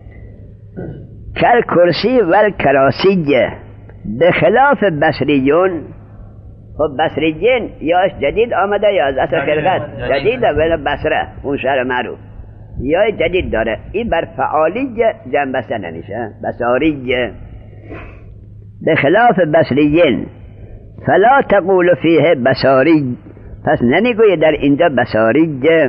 Speaker 1: کل کرسی و کراسیه به خلاف بصریون. خب بصریین یاش جدید آمده یا از اصل خلقت جدیده، ولی بصره اون شهر معروف یا جدید داره. این بر فعالیه جمع بسته نمیشه، بصاریه. به خلاف بصریین فلا تقول فیه بصاری، پس نمیگوی در اینجا بصاریه.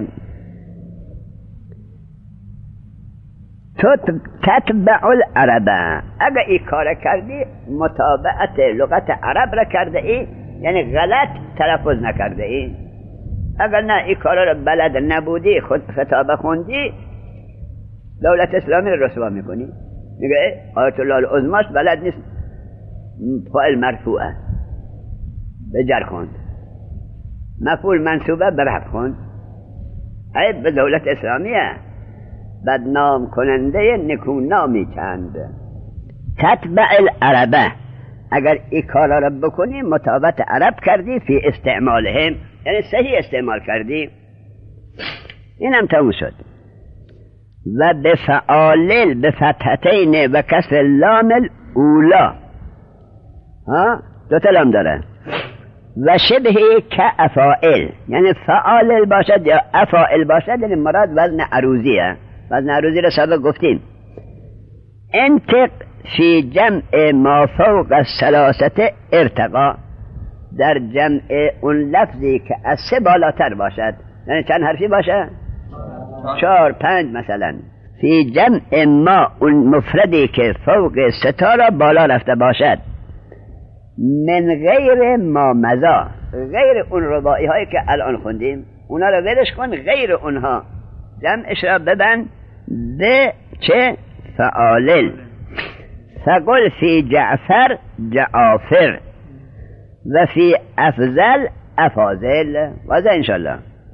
Speaker 1: تو تتبع العرب، اگر این کار کردی متابعت لغت عرب را کرده ای، یعنی غلط تلفظ نکرده ای. اگر نه این کار را بلد نبودی، خود خطابه خوندی، دولت اسلامی را رسوا میکنی. میگه آیت الله العظماش بلد نیست فاعل مرفوعه به جر خوند، مفعول منصوبه به رفع خوند. عیب به دولت اسلامیه، بدنام کننده نکونامی چند. تتبع العربه، اگر این کارا را بکنی مطابقت عرب کردی فی استعمالهم، یعنی صحیح استعمال کردی. اینم تموم شد. و بفعالل بفتحتین و کسر لام الاولا، ها دو تا لام داره. و شبه که افائل، یعنی فعالل باشد یا افائل باشد، یعنی مراد وزن عروضیه. وزن عروضی را سابق گفتیم. انتق فی جمع ما فوق الثلاثه ارتقا، در جمع اون لفظی که از سه بالاتر باشد، یعنی چند حرفی باشه؟ 4 5 مثلا. فی جمع ما اون مفردی که فوق ستا را بالا رفته باشد. من غیر ما مزا، غیر اون رباعی هایی که الان خوندیم اونا را ولش کن، غیر اونها جمعش را ببند به چه؟ فعالل. فقل فی جعفر جعافر و فی افضل افاضل. واضح انشالله.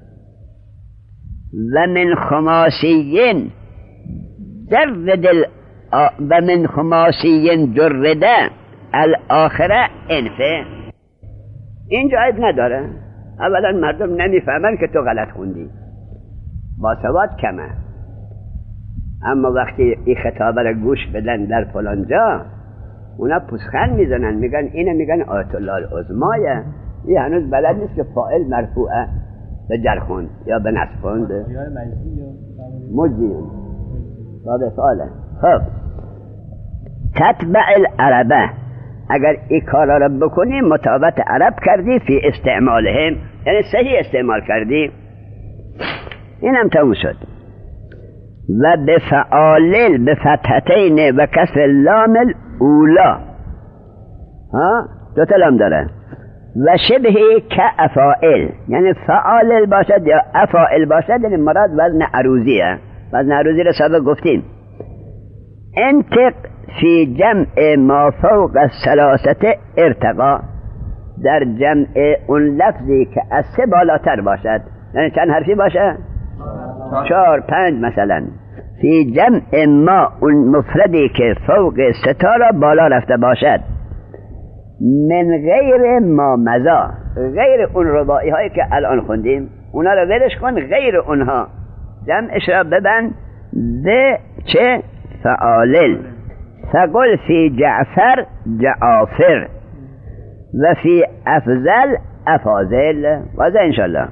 Speaker 1: و من خماسیین جرد و من خماسیین جرده الاخره انفه. اینجا عیب نداره. اولا مردم نمیفهمن که تو غلط خوندی، باسواد کمه. اما وقتی این خطابه را گوش بدن در فلان جا، اونا پوزخند میزنن، میگن اینه، میگن آیت الله العظمایه. این هنوز بلد نیست که فاعل مرفوعه به جر خوند یا به نصب خوند. مجزیون باب فعاله. خب تتبع العربه، اگر این کارا را بکنی مطابقت عرب کردی فی استعمالهم، یعنی صحیح استعمال کردی. اینم تموم شد. و بفعالل بفتحتین و کسر لام الاولا، ها دو تا لام داره. و شبه که افائل، یعنی فعالل باشد یا افائل باشد، یعنی مراد وزن عروضیه. وزن عروضی را سابق گفتیم. انتق فی جمع ما فوق الثلاثه ارتقا، در جمع اون لفظی که از سه بالاتر باشد، یعنی چند حرفی باشه؟ 4 5 مثلا. فی جمع ما اون مفردی که فوق ستا را بالا رفته باشد. من غیر ما مزا، غیر اون رباعی هایی که الان خوندیم اونا را ولش کن، غیر اونها جمعش را ببند به چه؟ فعالل. فقل فی جعفر جعافر و فی افضل افاضل. واضح انشالله.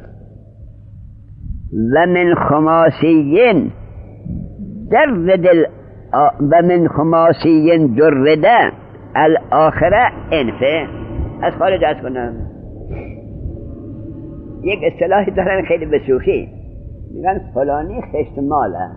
Speaker 1: و من خماسیین جرد و من خماسیین جرده الاخره انفه. از خارج از کنم یک اصطلاحی دارن خیلی به شوخی، میگن فلانی خشت ماله.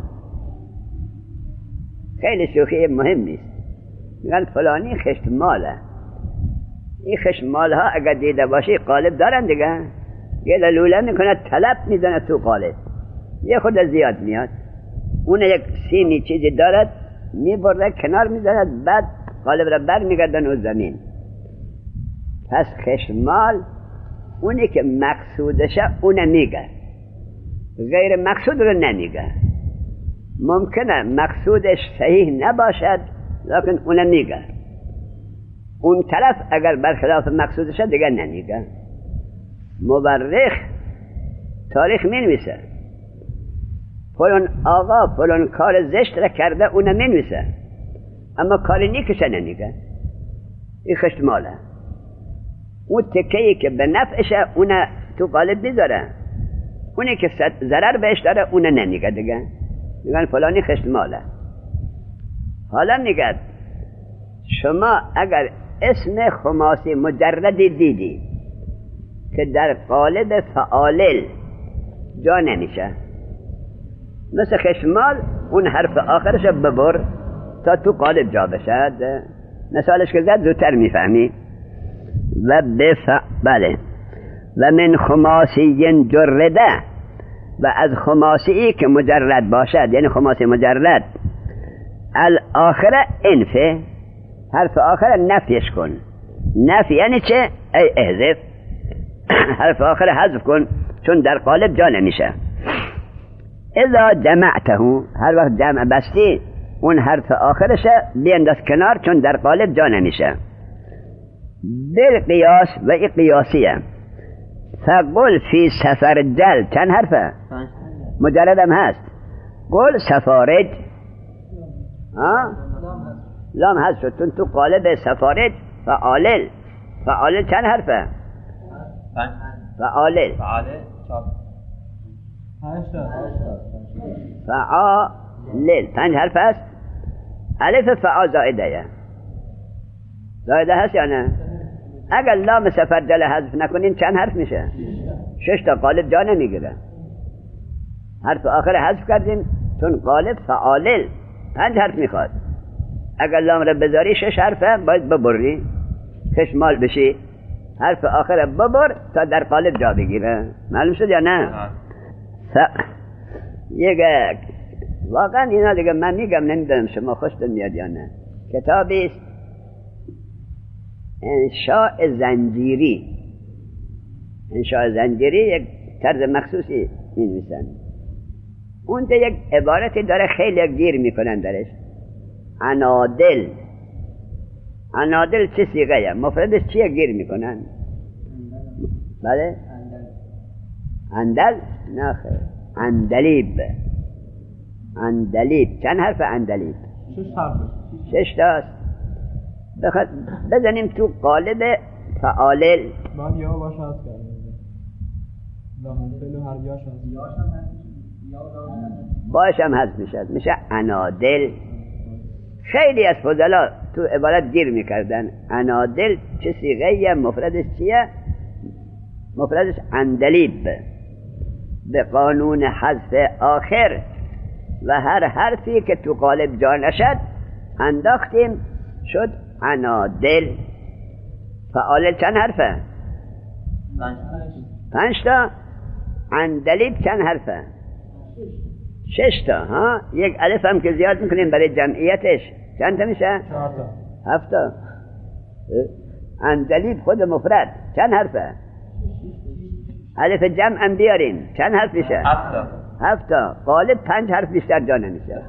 Speaker 1: خیلی شوخی مهم نیست. میگن فلانی خشت ماله. این خشمال ها اگر دیده باشی قالب دارن دیگه، یه لوله میکنه طلب میزنه تو قالب، یه خود زیاد میاد، اون یک سیمی چیزی دارد میبرده کنار میزند، بعد قالب را بر میگردن و زمین. پس خشمال اونی که مقصودشه اون میگه، غیر مقصود رو نمیگه. ممکنه مقصودش صحیح نباشد لیکن اون میگه، اون طرف اگر برخلاف مقصودشه دیگه نمیگه. مورخ تاریخ مینویسه فلان آقا فلان کار زشت را کرده، اون مینویسه، اما کار نیکش نمیگه. این خشماله. اون تکه‌ای که به نفعشه اون تو قالب میذاره، اونی که ضرر بهش داره اون نمیگه دیگه، میگن فلانی خشماله. حالا میگه شما اگر اسم خماسی مجردی دیدی که در قالب فعالل جا نمیشه، مثل خشمال، اون حرف آخرش ببر تا تو قالب جا بشد. مثالش که زد زودتر میفهمی. و بله، و من خماسی جرده، و از خماسی که مجرد باشد، یعنی خماسی مجرد، الاخره انفه، حرف آخر نفیش کن. نفی یعنی چه؟ ای احذف، حرف آخر حذف کن چون در قالب جا نمیشه. اذا جمعته، هر وقت جمع بستی اون حرف آخرش بینداز کنار چون در قالب جا نمیشه. بالقیاس، و ای قیاسیه. فقل فی سفرجل، چند حرفه؟ مجردم هست. قل سفارج، لام هست شد تو قالب سفارج. فعالل، فعالل چند حرفه؟ فعالل فعالل 5 حرف است. الف فعال زائده، زائده هست یا نه؟ اگر لام سفرجل حذف نکنین چند حرف میشه؟ 6 تا قالب جا نمیگیره. حرف آخر حذف کردین چون قالب فعالل 5 حرف میخواد. اگر لام را بذاری 6 حرفه باید ببری، خشمال بشی، حرف آخر ببر تا در قالب جا بگیره. معلوم شد یا نه؟ یک واقعا اینا دیگه من میگم، نمیدونم شما خوشتون میاد یا نه. کتابی است انشاء زنجیری. انشاء زنجیری یک طرز مخصوصی می‌نویسن. اون ده یک عبارتی داره خیلی گیر میکنن درش. عنادل. عنادل چه صیغه؟ مفردش چیه گیر میکنن؟ بله؟ اندل؟ نه خیر. اندلیب. اندلیب چند حرف اندلیب؟
Speaker 3: 6 حرف.
Speaker 1: 6 تاست. بزنیم تو قالب فعالل.
Speaker 3: بعد یا باشه هست کردیم. لامنفل هر یاش هست.
Speaker 1: باش هم هست میشه عنادل. خیلی از فضلا تو عبارت گیر میکردن. عنادل چه صیغه؟ مفردش چیه؟ مفردش اندلیب. به قانون حذف آخر و هر حرفی که تو قالب جا نشد انداختیم شد عنادل. فعالل چند حرفه؟ 5 تا. اندلیب چند حرفه؟ 6 تا. ها یک الف هم که زیاد میکنیم برای جمعیتش چند تا میشه؟
Speaker 3: 4 تا.
Speaker 1: 7 تا. اندلیب خود مفرد چند حرفه؟ الف جمع هم بیاریم چند حرف میشه؟ 7 تا. قالب 5 حرف بیشتر جا نمیشه.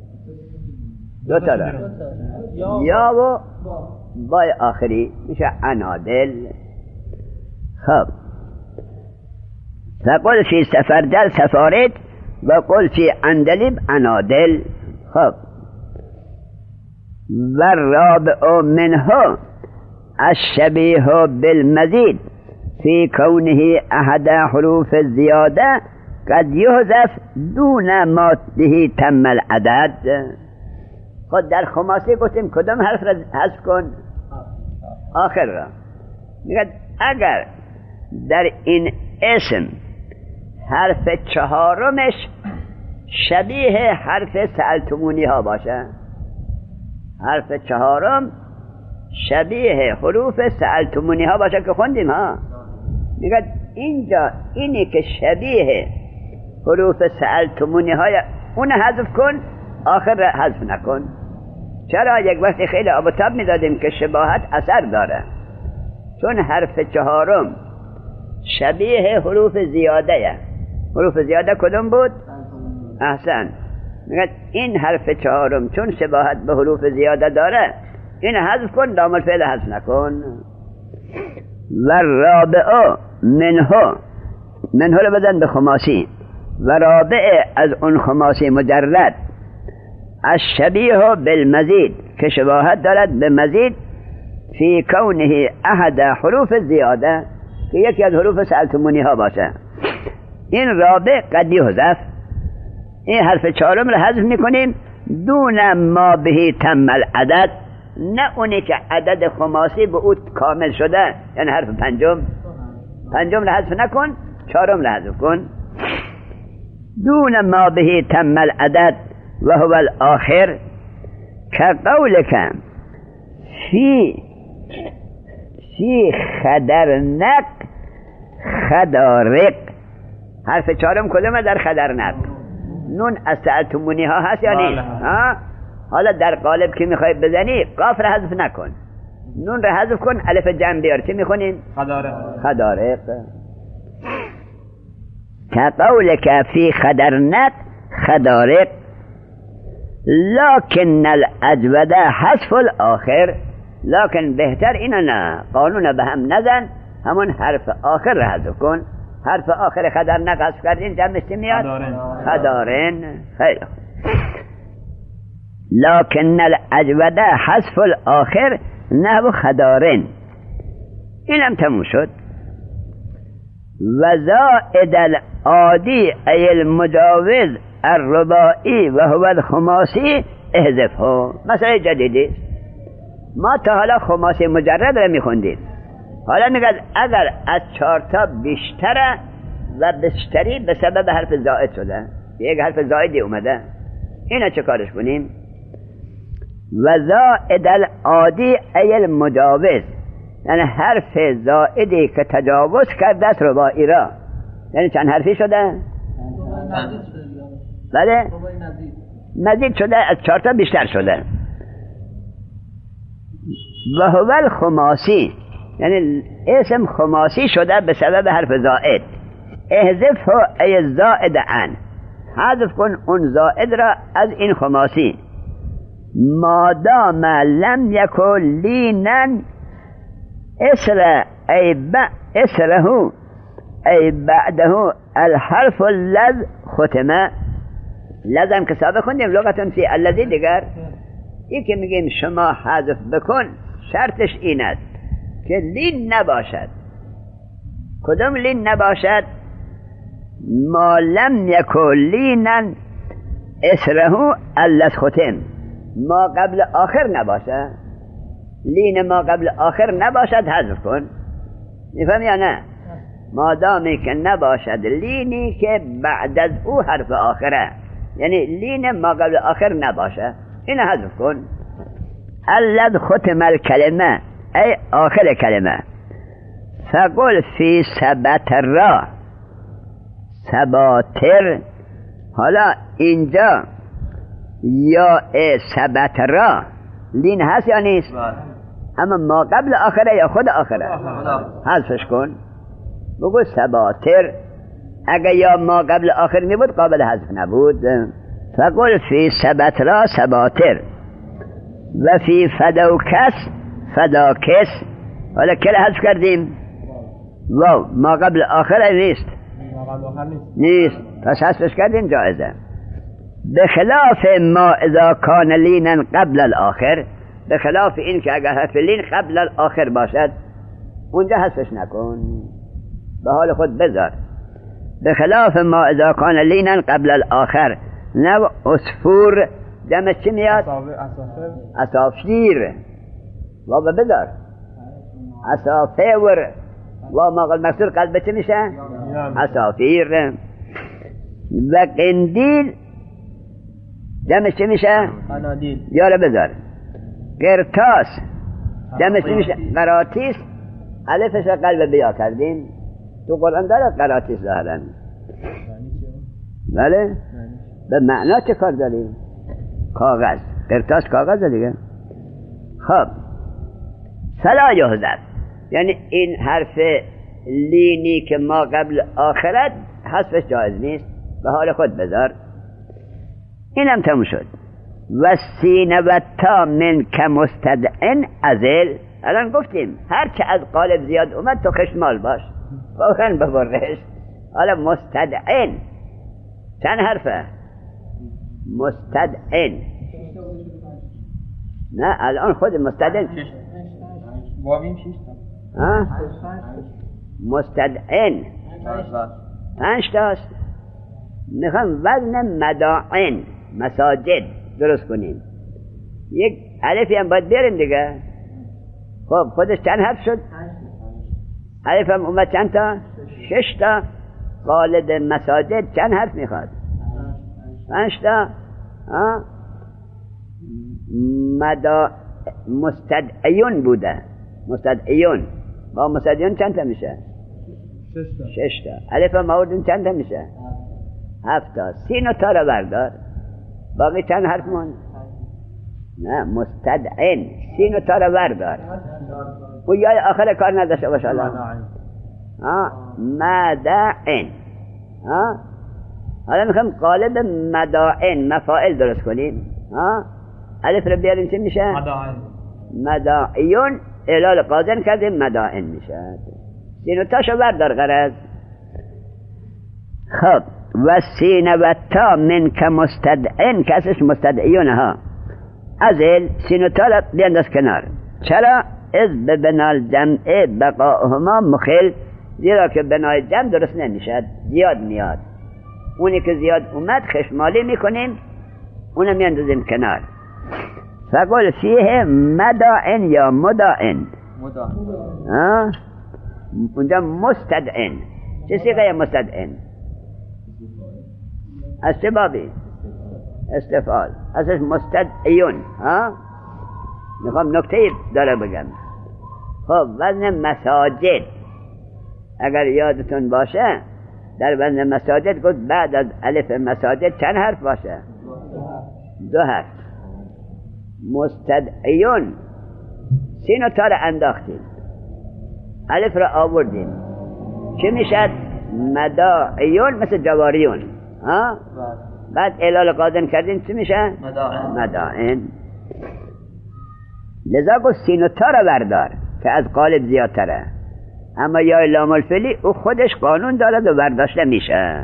Speaker 1: 2 تا داره. یا و بای آخری میشه عنادل. خب فقل فی سفرجل سفارت و قل فی اندلیب عنادل. خب و رابع منه الشبیه بالمزید فی کونه احد حروف زیاده قد یحذف دون ما به تم العدد. خود در خماسی گفتیم کدام حرف را حذف کن؟ آخر را. میگه اگر در این اسم حرف 4 شبیه حرف سألتمونی ها باشه، حرف 4 شبیه حروف سألتمونی ها باشه که خوندیم ها. میگه اینجا اینی که شبیه حروف سألتمونی های اون حذف کن، آخر حذف نکن. چرا؟ یک وقتی خیلی آب و تاب میدادیم که شباهت اثر داره، چون حرف چهارم شبیه حروف زیاده. حروف زیاده کدوم بود؟ احسن. میگه این حرف چهارم چون شباهت به حروف زیاده داره، این حذف کن، لام الفعل حذف نکن. و رابعه منه رو بزن به خماسی. و رابعه از اون خماسی مجرد از شبیه بالمزید که شباهت دارد به مزید فی کونه احد حروف زیاده که یکی از حروف سألتمونی ها باشه. این رابع قد یحذف، این حرف چهارم رو حذف میکنیم دون ما بهی تم العدد، نه اونی که عدد خماسی به او کامل شده، یعنی حرف پنجم رو حذف نکن، چهارم رو حذف کن. دون ما بهی تم العدد و هو الاخر که قولک فی خدرنق خدارق. حرف چهارم کدومه در خدرنق؟ نون از سألتمونی ها هست یا نیست؟ حالا در قالب که میخوای بزنی قاف را حذف نکن، نون را حذف کن، الف جمع بیار. چی میخونیم؟ خدارق. که قولک فی خدرنق خدارق لکن الاجود حذف الاخر. لکن بهتر اینو نه، قانون به هم نزن، همون حرف آخر را حذف کن. حرف آخر خدرنق حذف کردین جمعش چی میاد؟ خدارن. خیلی لکن الاجود حذف الاخر نحو خدارن. اینم تموم شد. و زائد العادی ای المجاوز الرباعی و هو الخماسی احذفه. مسئله جدیدی، ما تا حالا خماسی مجرد رو میخوندیم، حالا میگه اگر از 4 تا بیشتره و بیشتری به سبب حرف زائد شده، یک حرف زائدی اومده، اینو چه کارش کنیم؟ و زائد العادی ای المجاوز، یعنی حرف زائدی که تجاوز کرده است رباعی را. یعنی چند حرفی شده؟ بله؟ مزید شده، از 4 تا بیشتر شده. و هو الخماسی، یعنی اسم خماسی شده به سبب حرف زائد. احذفه ای زائد عن، حذف کن اون زائد را از این خماسی. مادام لم یکن لینن اسره ای بعده الحرف اللذ ختمه. لازم که سابق خوندیم لغتون فی الذی دیگر، این که میگیم شما حذف بکن شرطش این است که لین نباشد. کدام لین نباشد؟ ما لم یکن لینن اسره اللذ ختم، ما قبل آخر نباشه. لین ما قبل آخر نباشد حذف کن. میفهم یا نه؟ مادامی که نباشد لینی که بعد از او حرف آخره، یعنی لین ما قبل آخر نباشه، این حذف کن. اللذ ختم الکلمه ای آخر کلمه. فقل فی سبتر سباتر. حالا اینجا یا سبتر لین هست یا نیست؟ اما ما قبل آخره یا خود آخره؟ حذفش کن، بگو سباتر. اگه یا ما قبل آخر می بود قابل حذف نبود. فقل فی سبتر سباتر و فی فداکس. حالا کل حذف کردیم؟ واو، ما قبل آخر نیست. نیست، پس حذفش کردیم جایزه. بخلاف ما اذا کان لینا قبل الاخر، بخلاف این که اگر حرف لین قبل الاخر باشد اونجا حذفش نکن، به حال خود بذار. بخلاف ما اذا کان لینا قبل الاخر. نو عصفور جمع چی میاد؟ اسافیر. و بذار اسافیر و ما قل مکسور قلب چی میشه؟ اسافیر. و قندیل جمع چی میشه؟ قنادیل. یاره بذار. قرطاس دمش میشه قراتیس، الفش را قلب بیا کردیم. تو قرآن داره قراتیس ظاهرن. بله؟ به معنا چه کار داریم؟ کاغذ، قرطاس کاغذ دیگه. خب فلا یحذف، یعنی این حرف لینی که ما قبل آخرت حذفش جایز نیست، به حال خود بذار. اینم تموم شد. و سین و تا من کمستدعن ازل. الان گفتیم هرچه از قالب زیاد اومد تو خشمال باش، فوقن ببرش. حالا مستدعن چند حرفه؟ مستدعن. نه الان خود مستدعن
Speaker 3: واویم 6
Speaker 1: تا مستدعن 5 تاست. میخوام وزن مداعن مساجد درست کنیم. یک الفی هم باید بیاریم دیگه. خب خودش چند حرف شد؟ الف هم اومد چند تا؟ 6 تا. قالب مساجد چند حرف میخواد؟ 5 تا. مستدعیون بوده. مستدعیون با مستدعیون چند تا میشه؟ 6 تا. الف هم آوردیم چند تا میشه؟ 7 تا. سین و تا رو بردار، باقی چند حرف موند؟ نه مستدعن، سین و تا رو بردار. و یا آخر کار نداشته باشه. الان مداعن. حالا میخوام قالب مداعن مفاعل درست کنیم. الف رو بیاریم چه میشه؟ مداعیون. اعلال قاضن کردیم مداعن میشه. سین و تاشو بردار غرض. خب و سین و تا من که مستدعن، کسش مستدعیون ها. ازل سین و تا رو بینداز کنار. چرا؟ از به بنال جمع بقاهما مخل، زیرا که بنای جمع درست نمیشد، زیاد میاد. اونی که زیاد اومد خشمالی میکنیم، اونو میاندازیم کنار. فقل فیه مداعن یا مداعن. اونجا مستدعن. چه سیغه مستدعن؟ استبابی استفعال، ازش مستدعیون. میخوام نکته داره بگم. خب وزن مساجد اگر یادتون باشه در وزن مساجد گفت بعد از الف مساجد چند حرف باشه؟ 2 حرف. مستدعیون سین و تا رو انداختیم، الف رو آوردیم، چه میشد؟ مداعیون، مثل جواریون. بعد اعلال قاضن کردیم چه میشه؟ مداعن. لذا گفت سین و تا رو بردار که از قالب زیادتره، اما یا لام الفعلی او خودش قانون دارد و برداشته میشه.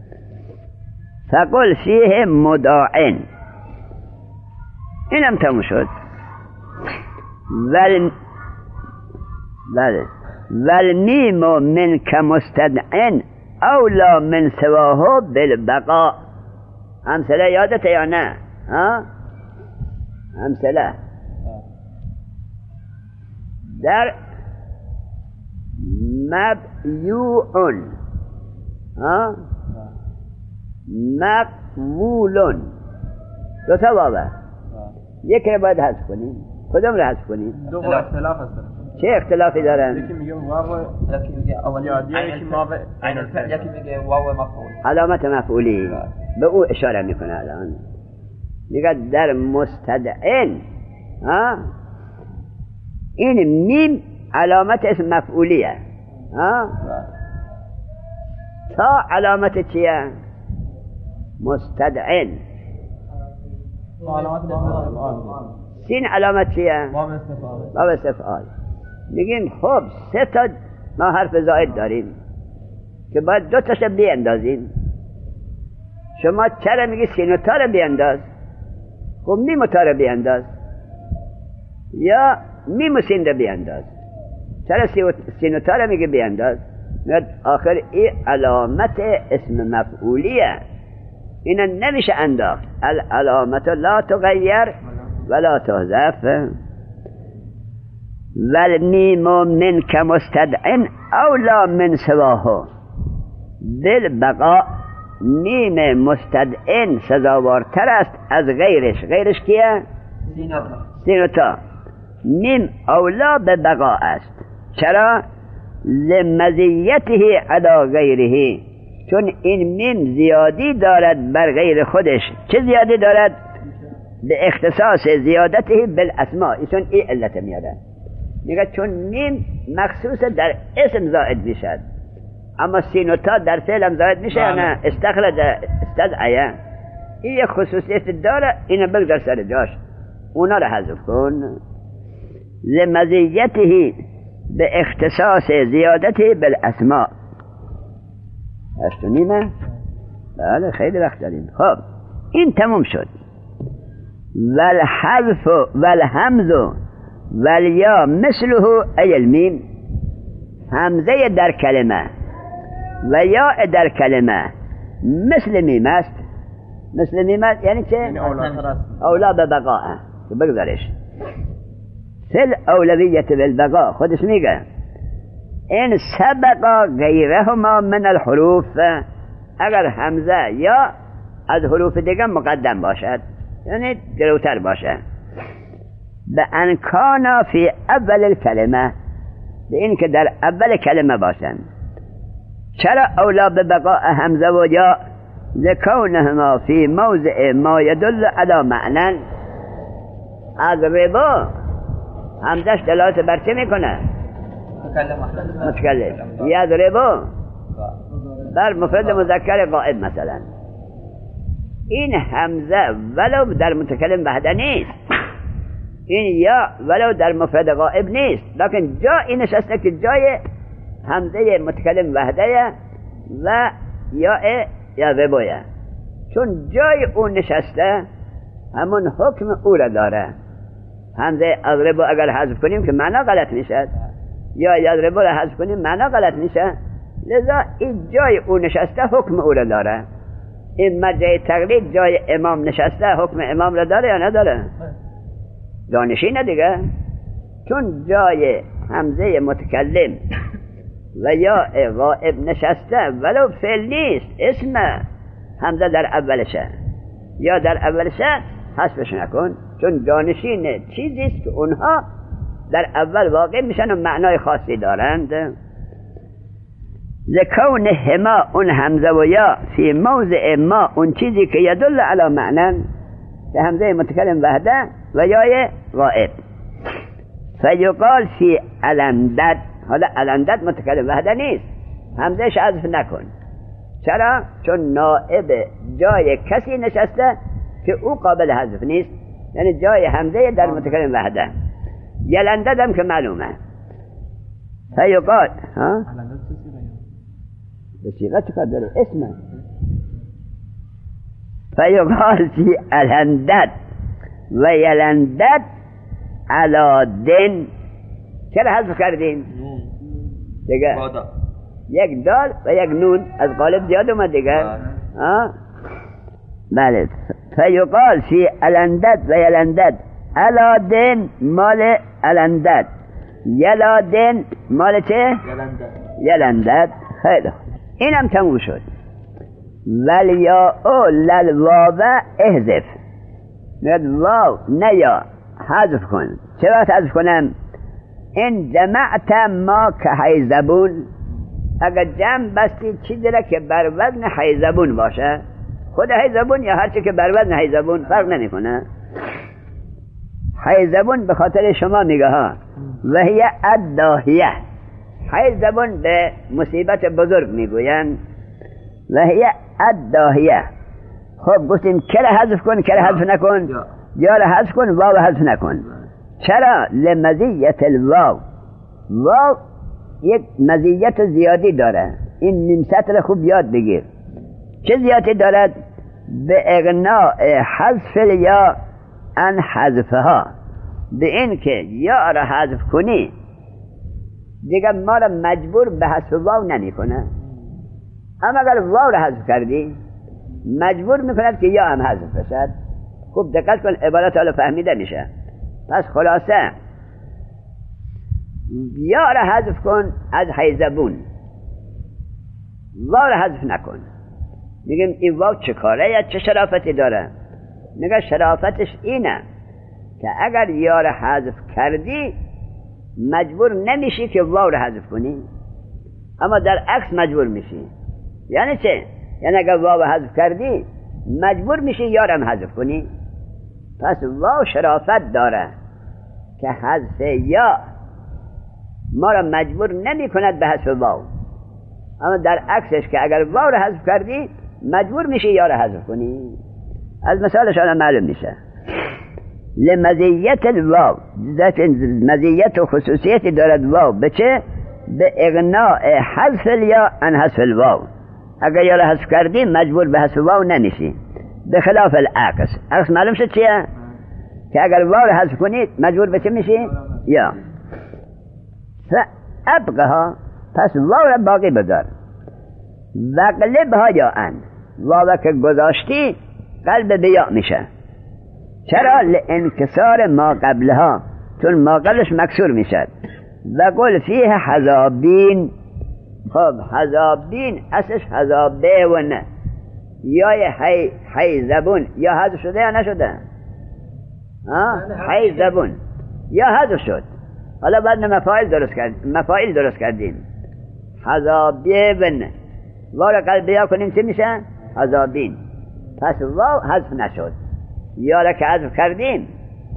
Speaker 1: فقل فیه مداعن. اینم تموم شد. والمیم من کمستدعن اولا من سواه بالبقاء. امثله یادته یا نه؟ امثله در مبیوعن مقبولن 2 تا واوه. یک رو باید حذف کنیم. کدوم رو حذف کنیم؟
Speaker 3: 2 اختلاف هست.
Speaker 1: چه اختلافی دارن؟
Speaker 3: یکی میگه واو، یکی میگه اولیادی، یکی واو عین الفعل، یکی میگه واو مفعول.
Speaker 1: علامت مفعولی به او اشاره میکنه. الان میگه در مستدعن این میم علامت اسم مفعولیه. تا علامت چیه؟ مستدعن.
Speaker 3: علامت واو.
Speaker 1: سین علامت چیه؟ واو استفعال. میگیم خب 3 تا ما حرف زائد داریم که باید 2 تاشو بیاندازیم. شما چرا میگی سین و تا رو بیانداز؟ خب میم و تا رو بیانداز، یا میم و سین رو بیانداز. چرا سین و تا رو میگی بیانداز؟ میاد آخر این علامت اسم مفعولیه، اینا نمیشه انداخت. العلامت لا تغیر ولا تحذف. والمیم من کمستدعن اولا من سواه بالبقاء. میم مستدعن سزاوارتر است از غیرش. غیرش کیه؟ سین و تا. میم اولا به بقا است. چرا؟ لمزیته علی غیره، چون این میم زیادی دارد بر غیر خودش. چه زیادی دارد؟ به اختصاص زیادته بالاسماء. ایشون ای علت میاره، میگه چون میم مخصوص در اسم زائد میشد، اما سین و تا در فعل هم زائد میشه یا نه؟ استخرج استدعیه، این یک خصوصیت داره، اینو بگذار سر جاش، اونا رو حذف کن. لمزیته به اختصاص زیادته بالاسماء. 8:30. بله خیلی وقت داریم. خب این تموم شد. والحذف والهمز والیا مثله ای المیم، همزه در کلمه و یا در کلمه مثل میم است. مثل میم است یعنی چه؟ اولا به بقاء، بگذارش فل اولویت بالبقاء. خودش میگه این سبق غیرهما من الحروف، اگر همزه یا از حروف دیگه مقدم باشد یعنی جلوتر باشه، به انکانا فی اول الکلمه، به این که در اول کلمه باشن. چرا اولا به بقاء همزه و یا؟ لکونهما فی موضع ما یدل علی معنی. از ربا همزش دلالت بر چه میکنه؟ متکلم. یضربو بر مفرد مذکر غائب مثلا. این همزه ولو در متکلم وحده نیست، این یا ولو در مفرد غائب نیست، لکن جایی نشسته که جای همزه متکلم وحده و یا یضربوه، چون جای اون نشسته همون حکم او را داره. همزه اضربو اگر حذف کنیم که معنا غلط میشه، یا یضربو را حذف کنیم معنا غلط میشه، لذا این جای او نشسته حکم او را داره. این مرجع تقلید جای امام نشسته حکم امام را داره یا نداره؟ دانشینه دیگه، چون جای همزه متکلم و یا غائب نشسته ولو فعل نیست، اسم همزه در اولشه یا در اولشه حذفش نکن، چون جانشین چیزیست که اونها در اول واقع میشن و معنای خاصی دارند. لکون هما اون همزه و یا فی موضع ما اون چیزی که یدل علی معنی، که همزه متکلم وحده و یای غائب. فیقال فی علندد، حالا علندد متکلم وحده نیست، همزهش حذف نکن. چرا؟ چون نائب جای کسی نشسته که او قابل حذف نیست، یعنی جای همزه در متکلم وحده. یلندد هم که معلومه. فیقال به صیغه چکار داره؟ اسمه. فیقال فی علندد و یلندد علا دن. چرا حذف کردیم؟ دیگه یک دال و یک نون از قالب زیاد اومد دیگه. بله. فیقال فی علندد و یلندد علا دن مال علندد، یلا دن مال چه؟ یلندد. خیلی اینم تموم شد. ولیاء للواو احذف، میگه واو نه یا حذف کن. چه وقت حذف کنم؟ این جمعت ما که حیزبون، اگر جمع بستی چیزی را که بر وزن حیزبون باشه، خود حیزبون یا هرچی که بر وزن حیزبون فرق نمی کنه. حیزبون به خاطر شما میگه ها، و هی الداهیه، حیزبون به مصیبت بزرگ میگوین، و هی الداهیه. خب گفتیم کل حذف کن کل حذف نکن، یا را حذف کن واو حذف نکن. چرا؟ لمزیت الواو، واو یک مزیت زیادی داره، این نمست را خوب یاد بگیر. چه زیادی دارد؟ به اغناء حذف یا ان حذفها، به این که یا را حذف کنی دیگه ما را مجبور به حذف واو نمی کنه، اما اگر واو را حذف کردی مجبور میکند که یا هم حذف بشد. خوب دقت کن، عبارت حالا فهمیده میشه. پس خلاصه یا را حذف کن از حیزبون، واو را حذف نکن. میگیم این واو چه کاره یا چه شرافتی داره؟ میگه شرافتش اینه که اگر یا را حذف کردی مجبور نمیشی که واو را حذف کنی، اما در عکس مجبور میشی. یعنی چه؟ یعنی اگر واو حذف کردی مجبور میشی یا را حذف کنی. پس واو شرافت داره که حذف یا ما را مجبور نمی کند به حذف واو، اما در عکسش که اگر واو را حذف کردی مجبور میشی یا را حذف کنی. از مثالش الان معلوم میشه. لمزیت الواو، مزیت و خصوصیتی دارد واو. به چه؟ به اغناء حذف یا عن حذف الواو. اگر یا را حذف کردی مجبور به حذف واو نمیشی، به خلاف العکس. عکس معلوم شد چیه؟ که اگر واو را حذف کنید مجبور به چه میشی؟ یا. فابقها، پس واو را باقی بذار. وقلبها یا ان، واو که گذاشتی قلب به یا میشه. چرا؟ لانکسار ما قبلها، چون ما قبلش مکسور میشد. و قل فیه حذابین. خب حذابین اصلش حذابون، یا حی زبون، یا حذف شده یا نشده؟ حی زبون یا حذف شد. حالا بعد مفاعیل درست کردیم. حذابین، واو را قلب یا کنیم چه میشه؟ حذابین. پس واو حذف نشد. یا را که حذف کردیم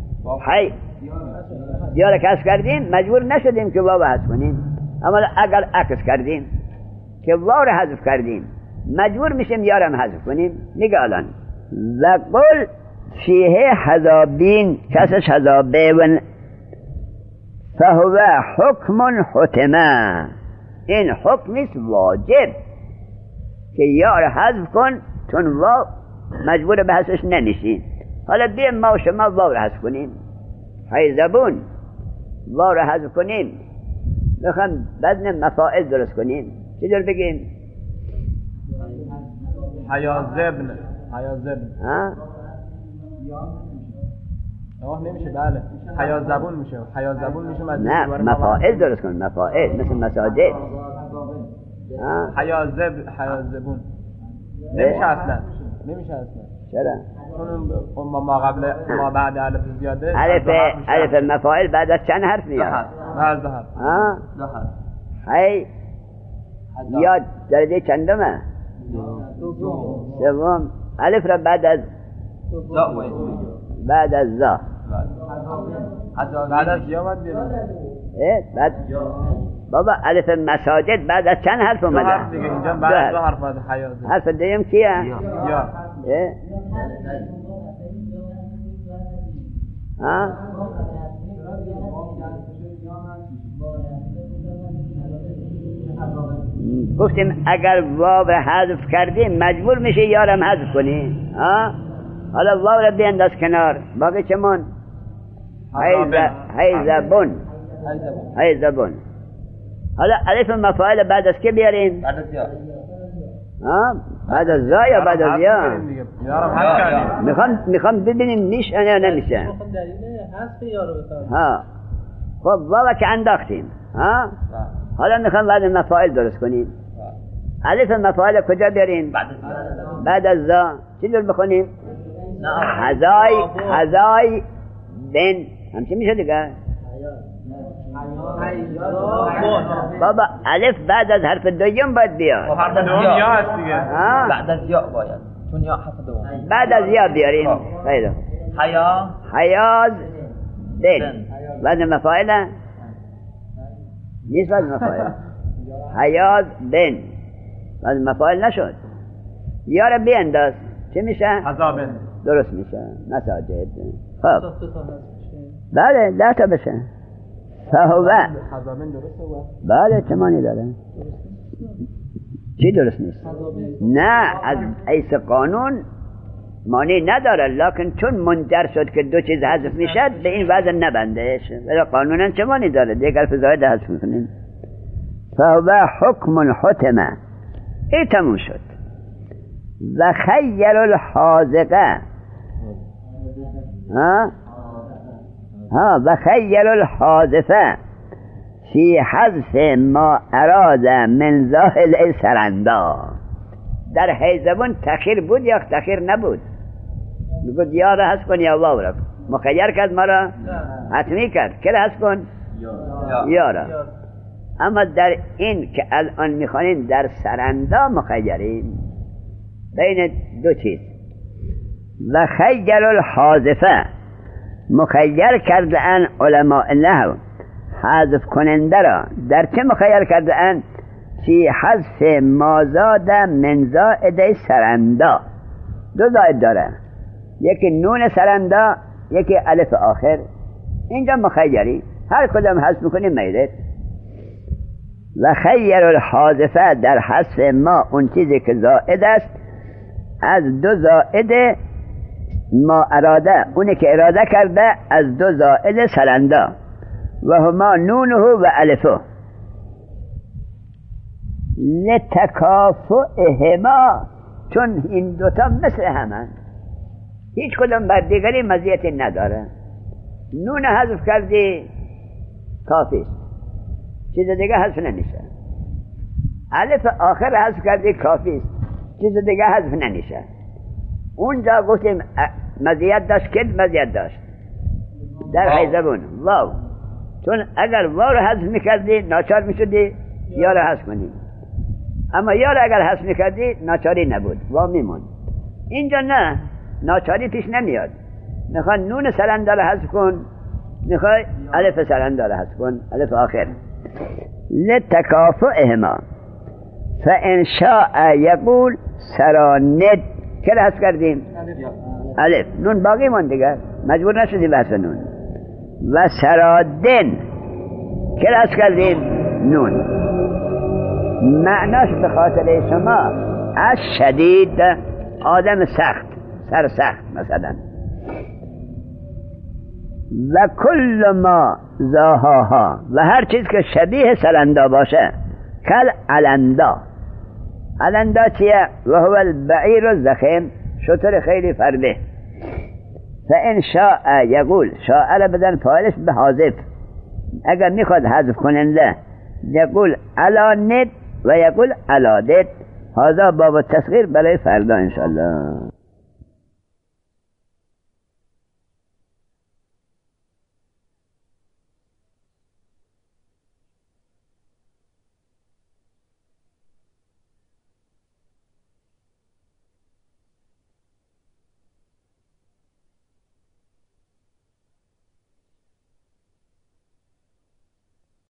Speaker 1: یا را که حذف کردیم مجبور نشدیم که واو حذف کنیم. اما اگر عکس کردیم که واو را حذف کردیم مجبور میشیم یا را حذف کنیم. میگه الان و قل فیه حذابین، کسش حذابون، فهو حکم حتمه. این حکم نیست واجب که یا را حذف کن، چون واو مجبور به حذفش نمیشی. حالا بیم ما و شما واو را حذف کنیم. حیزبون واو را حذف کنیم، میخوام وزن مفاعل درست کنیم. چی جور بگیم؟
Speaker 3: حیازبن. نمیشه. بله حیازبون میشه. حیازبون میشه.
Speaker 1: نه مفاعل درست کن. مفاعل مثل مساجد.
Speaker 3: حیازبون نمیشه اصلا.
Speaker 1: چرا؟
Speaker 3: چون ما قبل ما بعد الف زیاده.
Speaker 1: الف مفاعل بعد از چند حرف میاد؟
Speaker 3: بعد از دو حرف.
Speaker 1: هی یا درجه چندمه؟ سوم. الف را بعد از زا.
Speaker 3: بعد از یا باید بیرون.
Speaker 1: بعد بابا الف مساجد بعد از چند حرف اومده؟
Speaker 3: دو حرف دیگه. اینجا بعد از دو حرف اومده.
Speaker 1: حرف دوم کیه؟
Speaker 3: یا.
Speaker 1: گفتیم اگر واو را حذف کردیم مجبور میشه یا را حذف کنی. حالا واو را بینداز کنار، باقی چمون؟ حیزبون. حالا الف مفاعل بعد از که بیاریم؟
Speaker 3: بعد از یا.
Speaker 1: بعد از زا یا بعد از یا؟ میخوام ببینیم میشه یا نمیشه. خب واو که انداختیم. حالا میخوام بعد مفاعل درست کنیم. الف مفاعل کجا بیاریم؟ بعد از زا. چی جور بخونیم؟ حذای بن. همچه میشه دیگه. بابا الف بعد از حرف دوم باید بیاد.
Speaker 3: حرف دوم یا هست دیگه.
Speaker 4: بعد از یا باید، چون یا حرف دوم.
Speaker 1: بعد از یا بیاریم. خیلی. حیاز بن. بعد مفاعله نیست. بعد مفاعل حیاز بن. بعد مفاعل نشد. یا را بینداز. چه میشه؟
Speaker 3: حذابن.
Speaker 1: درست میشه. مساجد. خب بله 10 تا بشه. فهو
Speaker 3: حذابن درسته.
Speaker 1: بله چمانی داره. چی درست نیست؟ نه از ایس قانون معنی نداره، لکن چون منجر شد که دو چیز حذف میشد به این وزن نبندهش، ولی قانونا چمانی داره دیگر فضای ده حذف میکنیم. فهو حکم حتمه. این تموم شد. و خیر الحاذقه. و خیر الحاذفه فی حذف ما اراد من ظاهر سرندا. در حیزبون تخیر بود یا تخیر نبود؟ بگود یا را حذف کن یا واو را. مخیر کرد ما را؟ حتمی کرد. که را حذف کن؟ یا را. اما در این که الان میخوانیم در سرندا مخیریم بین دو چیز. و خیر الحاذفه، مخیر کرده ان علماء نحو حذف کننده را در چه مخیر کرده ان؟ فی حذف مازاد من زائده سرندا. دو زائد داره، یکی نون سرندا، یکی الف آخر. اینجا مخیری، هر کدام حذف میکنیم میرد. و خیر الحاذفه در حذف ما اون چیزی که زائد است از دو زائد ما اراده، اونی که اراده کرده از دو زائد سرندا و هما نونه و الفه لتکافؤهما، چون این دوتا مثل همن، هیچ کدام بر دیگری مزیتی نداره. نون حذف کردی کافی است، چیز دیگه حذف نمیشه. الف آخر حذف کردی کافی است، چیز دیگه حذف نمیشه. اونجا گفتیم مزیت داشت، که مزیت داشت در حیزبون واو، چون اگر واو رو حذف میکردی ناچار میشدی یا رو حذف کنی، اما یا رو اگر حذف میکردی ناچاری نبود، واو میمون. اینجا نه، ناچاری پیش نمیاد. میخوای نون سرنده رو حذف کن، میخوای الف سرنده رو حذف کن، الف آخر. لتکافؤهما فان شاء یقول سراند، که رو حذف کردیم؟ الف. نون باقی من دیگر مجبور نشدیم بحث نون. و سرادن، که رو حذف کردیم؟ نون. معناش به خاطر شما از شدید آدم سخت، سر سخت مثلا. و کل ما زاهاها، و هر چیز که شبیه سرندا باشه، کل علندا. علندا چیه؟ و هو البعیر الزخیم، شتر خیلی فربه. فان شاء یقول، شاء را بدن فاعلش به حاذف، اگر میخواد حذف کننده یقول علا ند و یقول علا دد. هذا باب التصغیر برای فردا انشاءالله.